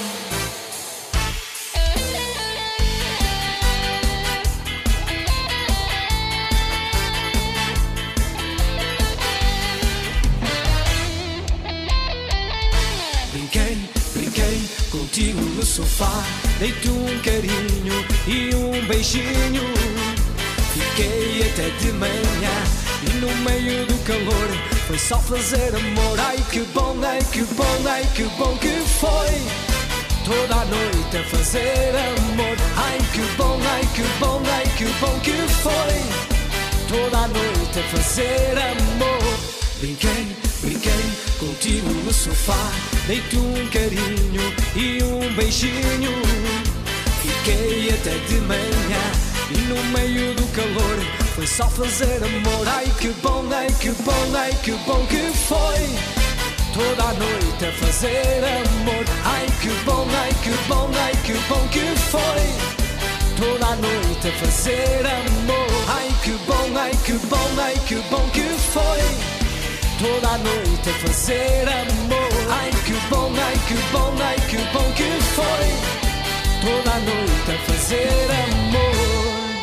Brinquei, brinquei contigo no sofá, dei-te um carinho e um beijinho. Fiquei até de manhã e no meio do calor foi só fazer amor. Ai que bom, ai que bom, ai que bom que foi. Toda a noite a fazer amor. Ai que bom, ai que bom, ai que bom que foi. Toda a noite a fazer amor. Brinquei, brinquei contigo no sofá, dei-te um carinho e um beijinho. Fiquei até de manhã e no meio do calor foi só fazer amor. Ai que bom, ai que bom, ai que bom que foi. Toda a noite a fazer amor. Ai que bom, ai que bom, ai que bom que foi. Toda a noite a fazer amor. Ai que bom, ai que bom, ai que bom que foi. Toda a noite a fazer amor. Ai que bom, ai que bom, ai que bom que foi. Toda a noite a fazer amor.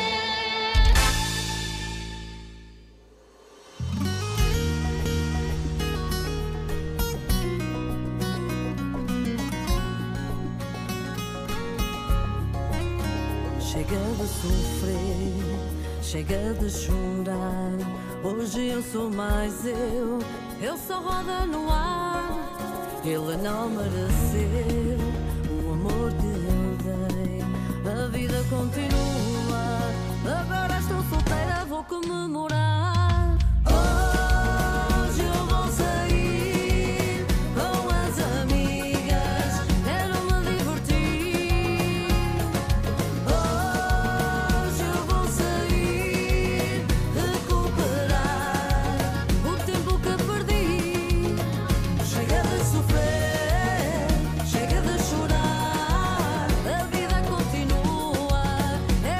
Chega de sofrer, chega de chorar. Hoje eu sou mais eu, eu sou roda no ar. Ele não mereceu o amor que eu dei. A vida continua, agora estou solteira, vou comemorar. Hoje eu vou sair com as amigas, quero me divertir. Hoje eu vou sair, recuperar o tempo que perdi. Chega de sofrer, chega de chorar. A vida continua, é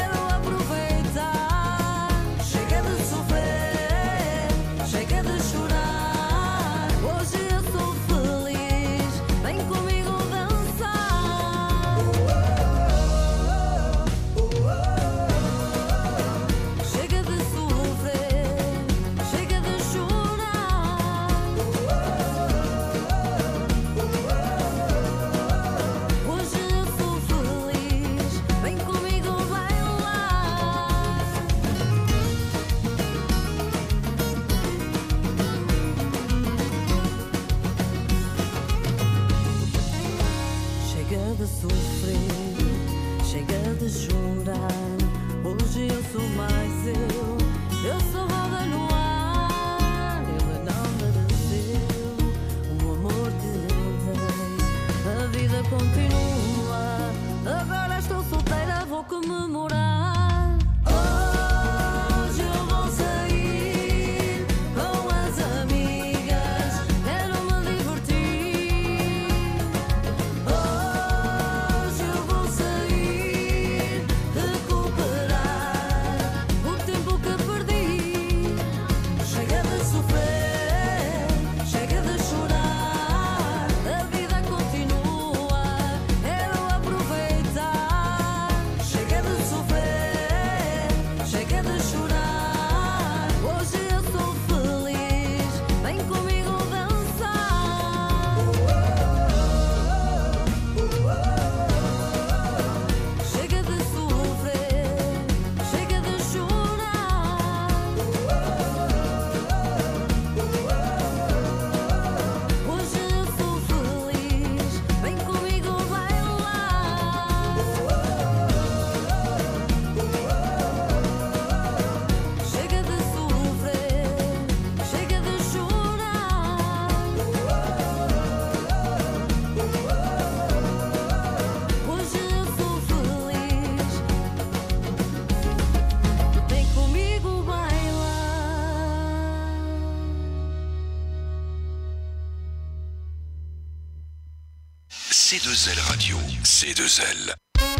deux L Radio. C deux L.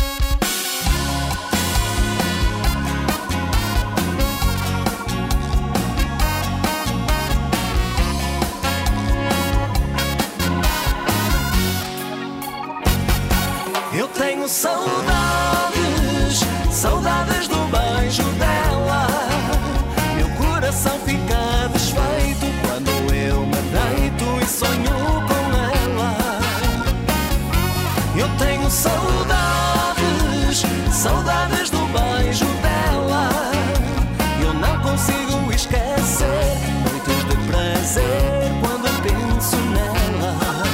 Eu tenho saudades, saudades do beijo dela. Meu coração fica desfeito quando eu me deito e sonho com ela. Eu tenho saudades, saudades do beijo dela. Eu não consigo esquecer noites de prazer quando penso nela.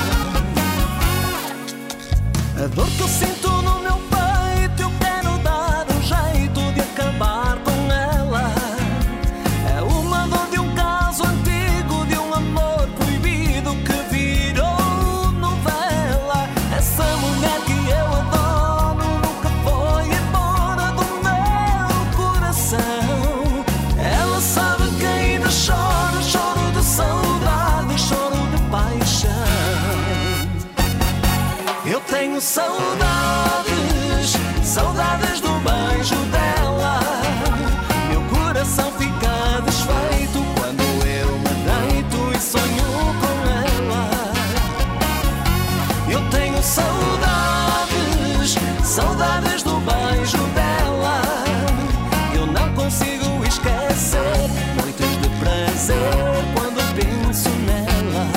A dor que eu sinto no meu peito, eu quero dar um jeito de acabar com ela. É uma dor de um caso antigo, de um amor proibido que virou novela. Essa mulher que eu adoro nunca foi embora do meu coração. Ela sabe que ainda choro, choro de saudade, choro de paixão. Eu tenho saudades, saudades do beijo dela. Meu coração fica desfeito quando eu me deito e sonho com ela. Eu tenho saudades, saudades do beijo dela. Eu não consigo esquecer noites de prazer quando penso nela.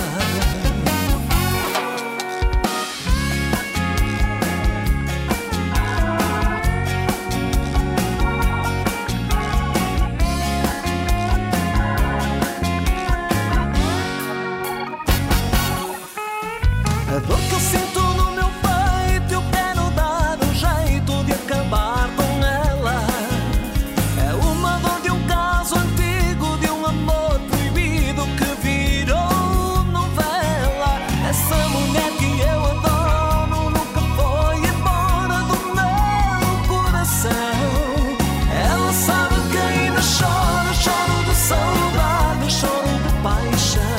A dor que eu sinto no meu peito, eu quero dar um jeito de acabar com ela. É uma dor de um caso antigo, de um amor proibido que virou novela. Essa mulher que eu adoro nunca foi embora do meu coração. Ela sabe que ainda choro, choro de saudade, choro de paixão.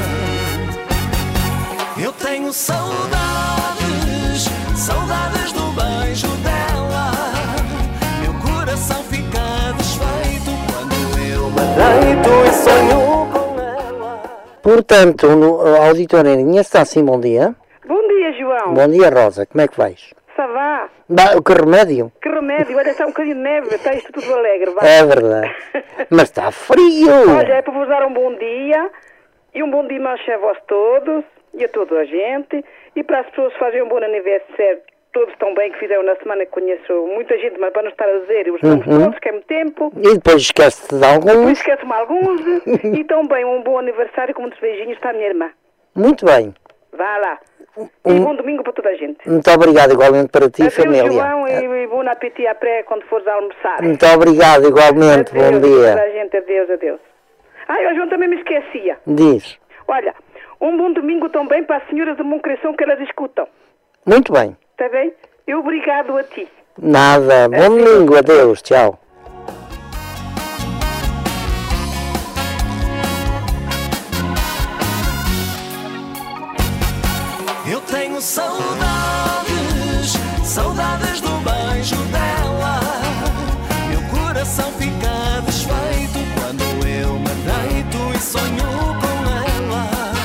Eu tenho saudades, saudades do beijo dela. Meu coração fica desfeito quando eu me deito e sonho com ela. Portanto, no, a auditora Aninha está assim, bom dia. Bom dia, João. Bom dia, Rosa, como é que vais? Ça va? Bah, que remédio? Que remédio, olha, está um bocadinho de neve, está isto tudo alegre, vai. É verdade. Mas está frio. Olha, é para vos dar um bom dia e um bom dia a vós todos e a toda a gente e para as pessoas que fazem um bom aniversário, todos tão bem que fizeram na semana, que conheço muita gente, mas para não estar a dizer, os nomes Uhum. todos, que é muito tempo. E depois esquece-te de Depois alguns. esqueço-me alguns e também um bom aniversário com muitos beijinhos para a minha irmã. Muito bem. Vá lá. E Um- bom domingo para toda a gente. Muito obrigado, igualmente para ti e Adeus, família. João, e, e bom apetite à pré quando fores a almoçar. Muito obrigado, igualmente. Adeus, Bom toda dia. a gente, adeus, adeus. Ah, eu, João, também me esquecia. Diz. Olha, um bom domingo também para as senhoras de Moncriação que elas escutam. Muito bem. Está bem? E obrigado a ti. Nada. Bom domingo. Adeus. Tchau. Eu tenho saudades, saudades do beijo dela. Meu coração fica desfeito quando eu me deito e sonho com ela.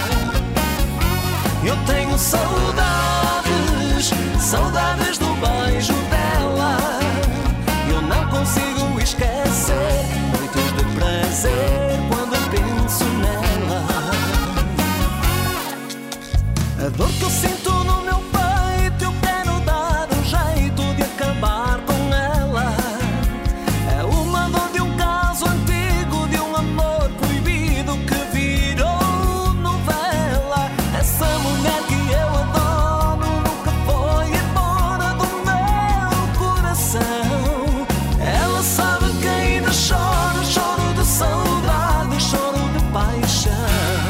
Eu tenho saudades, saudades do beijo dela. Eu não consigo esquecer noites de prazer quando penso nela. A dor que eu sinto no meu peito, eu quero dar um jeito de acabar com ela. É uma dor de um caso antigo, de um amor proibido que virou novela. Essa mulher que eu adoro nunca foi embora do meu coração. Ela sabe que ainda choro, choro de saudade, choro de paixão.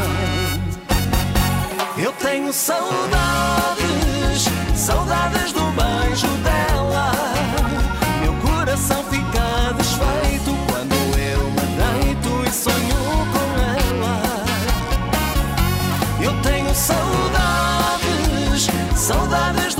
Eu tenho saudades, saudades do beijo dela. Meu coração fica desfeito quando eu me deito e sonho com ela. Eu tenho saudades, saudades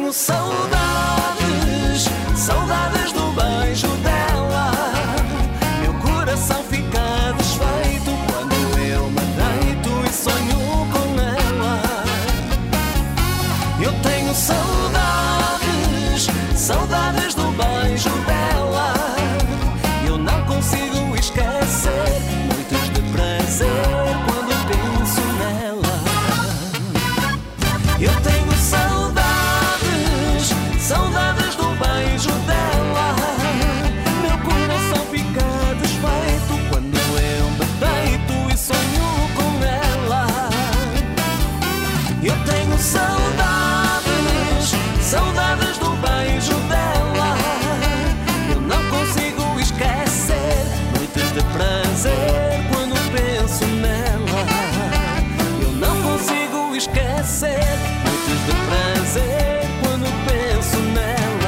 tenho saudades, saudades do beijo dela. Meu coração fica desfeito quando eu me deito e sonho com ela. Eu tenho saudades, saudades do beijo dela. Eu não consigo esquecer noites de prazer quando penso nela. Eu tenho saudades, saudades do beijo dela. Meu coração fica desfeito quando eu me deito e sonho com ela. Eu tenho saudades, saudades do beijo dela. Eu não consigo esquecer noites de prazer quando penso nela. Eu não consigo esquecer noites de prazer quando penso nela.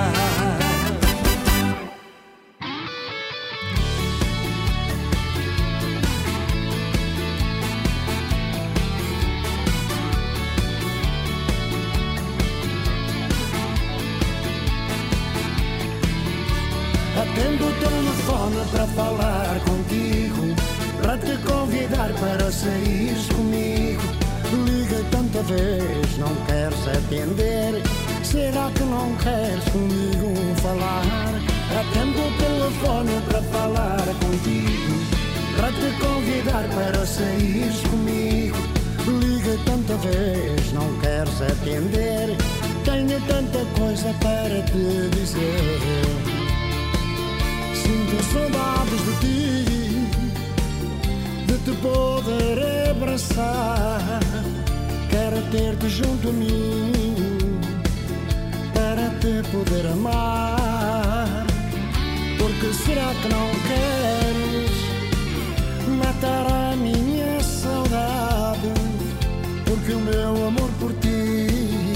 Atendo o telefone para falar contigo, para te convidar para saíres comigo. Liga tanta vez, não queres atender. Será que não queres comigo falar? Atendo o telefone para falar contigo, para te convidar para saíres comigo. Liga tanta vez, não queres atender. Tenho tanta coisa para te dizer. Sinto saudades de ti, de te poder abraçar. Quero ter-te junto a mim, para te poder amar. Porque será que não queres matar a minha saudade? Porque o meu amor por ti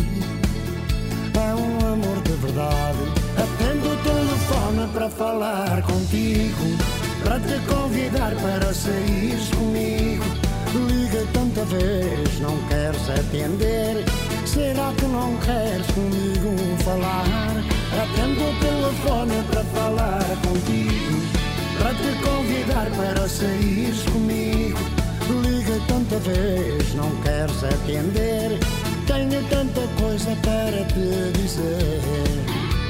é um amor de verdade. Atendo o telefone para falar contigo, para te convidar para saíres comigo. Liga tanta vez, não queres atender. Será que não queres comigo falar? Atendo o telefone para falar contigo, para te convidar para saíres comigo. Liga tanta vez, não queres atender. Tenho tanta coisa para te dizer.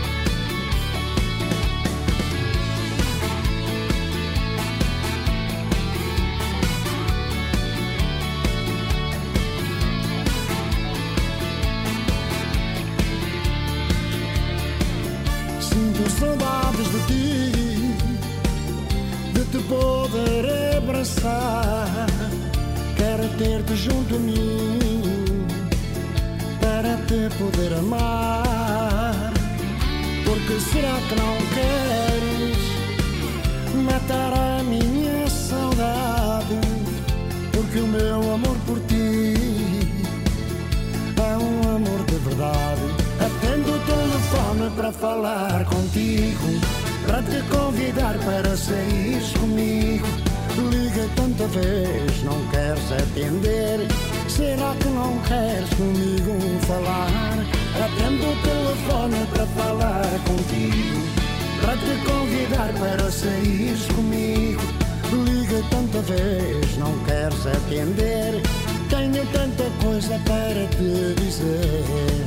Saudades de ti, de te poder abraçar. Quero ter-te junto a mim, para te poder amar. Porque será que não queres matar a minha saudade? Porque o meu amor por ti é um amor de verdade. Atendo o telefone para falar contigo, para te convidar para saíres comigo. Liga tanta vez, não queres atender. Será que não queres comigo falar? Atendo o telefone para falar contigo, para te convidar para saíres comigo. Liga tanta vez, não queres atender. Tenho tanta coisa para te dizer.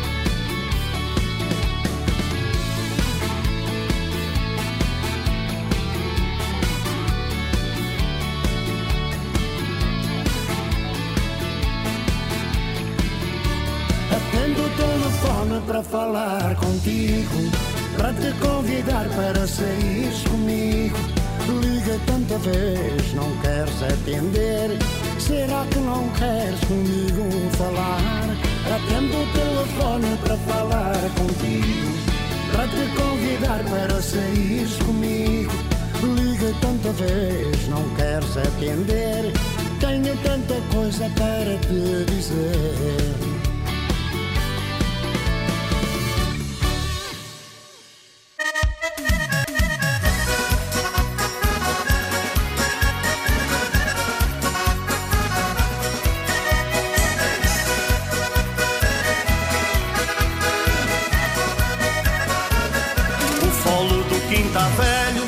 Atendo o telefone para falar contigo, para te convidar para saíres comigo. Liga tanta vez, não queres atender. Será que não queres comigo falar? Atendo o telefone para falar contigo, para te convidar para saíres comigo. Liga tanta vez, não queres atender. Tenho tanta coisa para te dizer.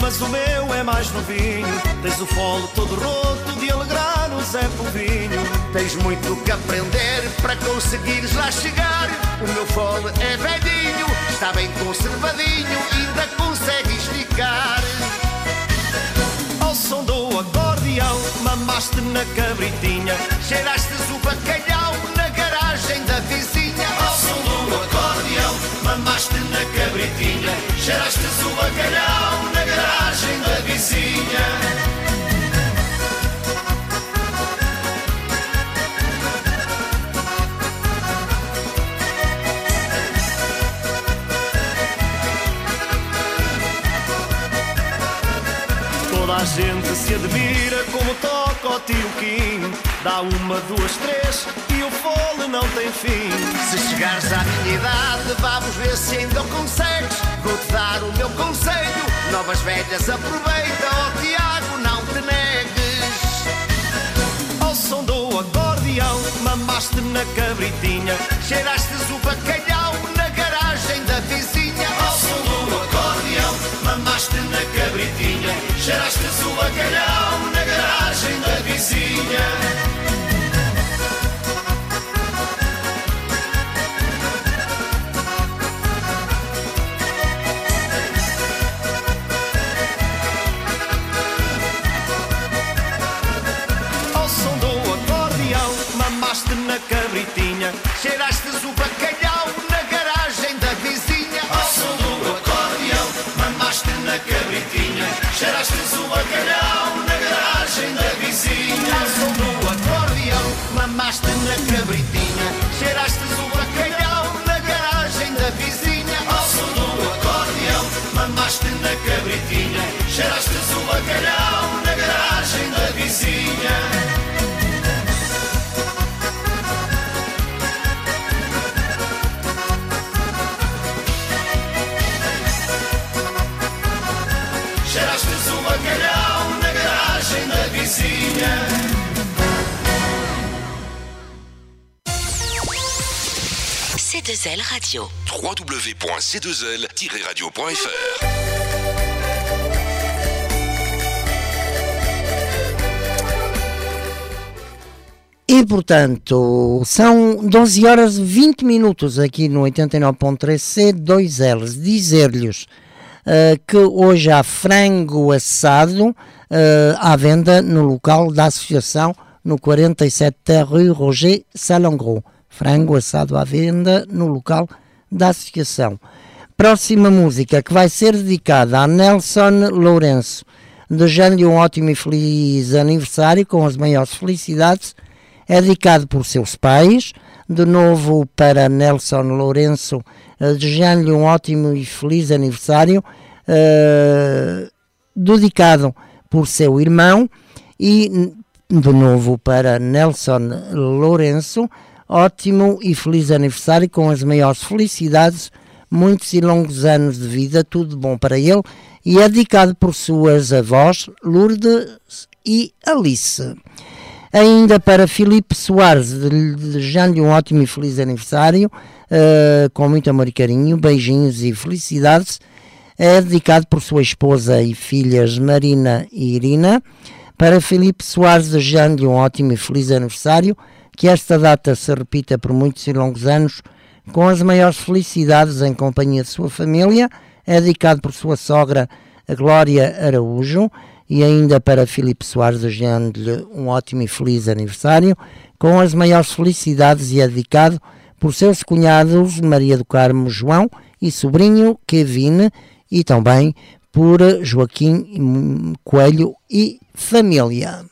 mas o meu é mais novinho. Tens o fole todo roto de alegrar o Zé Povinho. Tens muito que aprender para conseguires lá chegar. O meu fole é velhinho, está bem conservadinho, ainda consegues ficar. Ao som do acordeão, mamaste na cabritinha, cheirastes o bacalhau na garagem da vizinha. Ao som do acordeão, mamaste na cabritinha, cheirastes o bacalhau na garagem da vizinha. Toda a gente se admira como toca o tio Kim. Dá uma, duas, três e o fole não tem fim. Se chegares à minha idade, vamos ver se ainda o consegues. Vou-te dar o meu conselho, novas velhas aproveita, ó Tiago, não te negues. Ao som do acordeão, mamaste na cabritinha, cheirastes o bacalhau na garagem da vizinha. Ao som do acordeão, mamaste na cabritinha, cheirastes o bacalhau na garagem da vizinha. Ao som do acordeão, mamaste na cabritinha, cheirastes o bacalhau na garagem da vizinha. Ao som do acordeão, mamaste na cabritinha, cheirastes o bacalhau na garagem da vizinha. Ao som do acordeão, mamaste na cabritinha, cheirastes o bacalhau na garagem da vizinha. Ao som do acordeão, mamaste na cabritinha, cheirastes o bacalhau na garagem da vizinha. Cheirastes o bacalhau na garagem da vizinha. C deux L Radio. w w w point c deux l tiret radio point f r. E, portanto, são doze horas e vinte minutos aqui no oitenta e nove ponto três C dois L. Dizer-lhes uh, que hoje há frango assado uh, à venda no local da associação no quarenta e sete Rue Roger Salengro. Frango assado à venda no local da associação. Próxima música que vai ser dedicada a Nelson Lourenço. Desejo-lhe um ótimo e feliz aniversário com as maiores felicidades. É dedicado por seus pais. De novo para Nelson Lourenço, desejando-lhe um ótimo e feliz aniversário, uh, dedicado por seu irmão. E de novo para Nelson Lourenço, ótimo e feliz aniversário com as maiores felicidades, muitos e longos anos de vida, tudo bom para ele. E é dedicado por suas avós, Lourdes e Alice. Ainda para Filipe Soares, desejando-lhe um ótimo e feliz aniversário, uh, com muito amor e carinho, beijinhos e felicidades. É dedicado por sua esposa e filhas Marina e Irina. Para Filipe Soares, desejando-lhe um ótimo e feliz aniversário, que esta data se repita por muitos e longos anos, com as maiores felicidades em companhia de sua família. É dedicado por sua sogra, a Glória Araújo. E ainda para Filipe Soares, desejando-lhe um ótimo e feliz aniversário, com as maiores felicidades, e é dedicado por seus cunhados Maria do Carmo João e sobrinho Kevin, e também por Joaquim Coelho e família.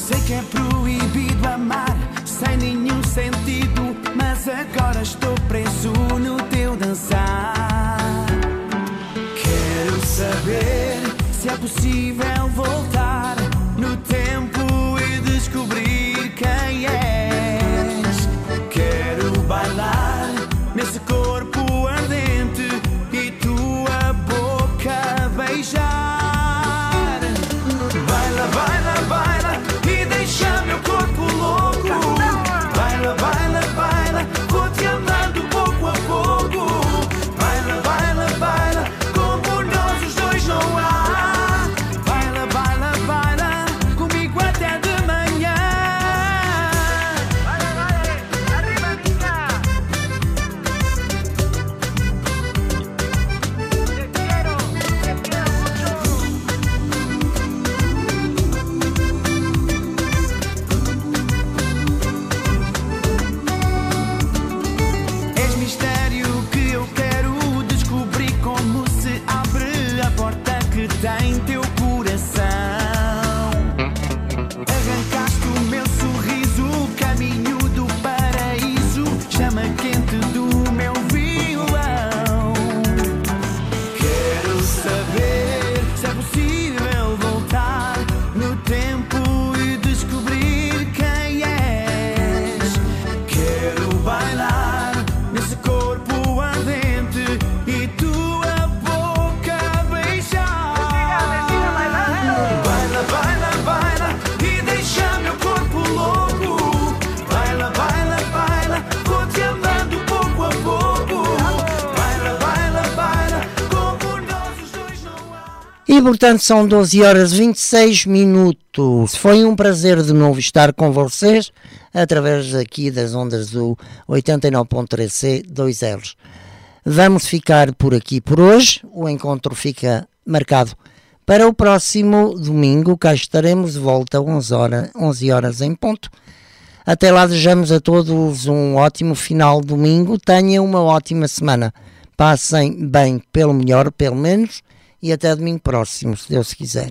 Sei que é proibido amar sem nenhum sentido, mas agora estou preso no teu dançar. Quero saber se é possível voltar no tempo e descobrir quem és. Quero bailar nesse corpo ardente e tua boca beijar. Baila, baila, baila e deixa meu corpo louco. Baila, baila, baila, vou te amando pouco a pouco. Baila, baila, baila, como nós os dois não há. Baila, baila, baila, comigo até de manhã. Baila, baila, arriba minha. Te quero, te quero mucho. És mistério que eu quero descobrir, como se abre a porta que tem teu coração. Arrancaste o meu sorriso, o caminho do paraíso, chama quente do meu violão. Quero saber se é possível voltar no tempo e descobrir quem és. Quero bailar nesse corpo ardente e tua boca beijar. Baila, baila, baila e deixa meu corpo louco. Baila, baila, baila, vou te amando pouco a pouco. Baila, baila, baila, como nós os dois não há. E portanto são doze horas e vinte e seis minutos. Foi um prazer de novo estar com vocês através aqui das ondas do oitenta e nove ponto três C dois L's. Vamos ficar por aqui por hoje. O encontro fica marcado para o próximo domingo. Cá estaremos de volta às onze horas em ponto. Até lá desejamos a todos um ótimo final de domingo. Tenham uma ótima semana. Passem bem, pelo melhor, pelo menos. E até domingo próximo, se Deus quiser.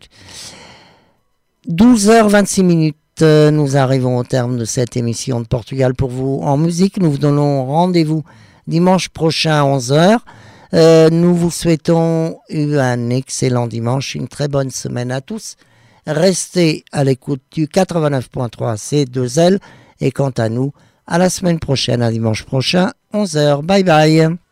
douze heures vingt-six minutes, nous arrivons au terme de cette émission de Portugal pour vous en musique. Nous vous donnons rendez-vous dimanche prochain à onze heures. Euh, nous vous souhaitons un excellent dimanche, une très bonne semaine à tous. Restez à l'écoute du quatre-vingt-neuf point trois C deux L. Et quant à nous, à la semaine prochaine, à dimanche prochain, onze heures. Bye bye.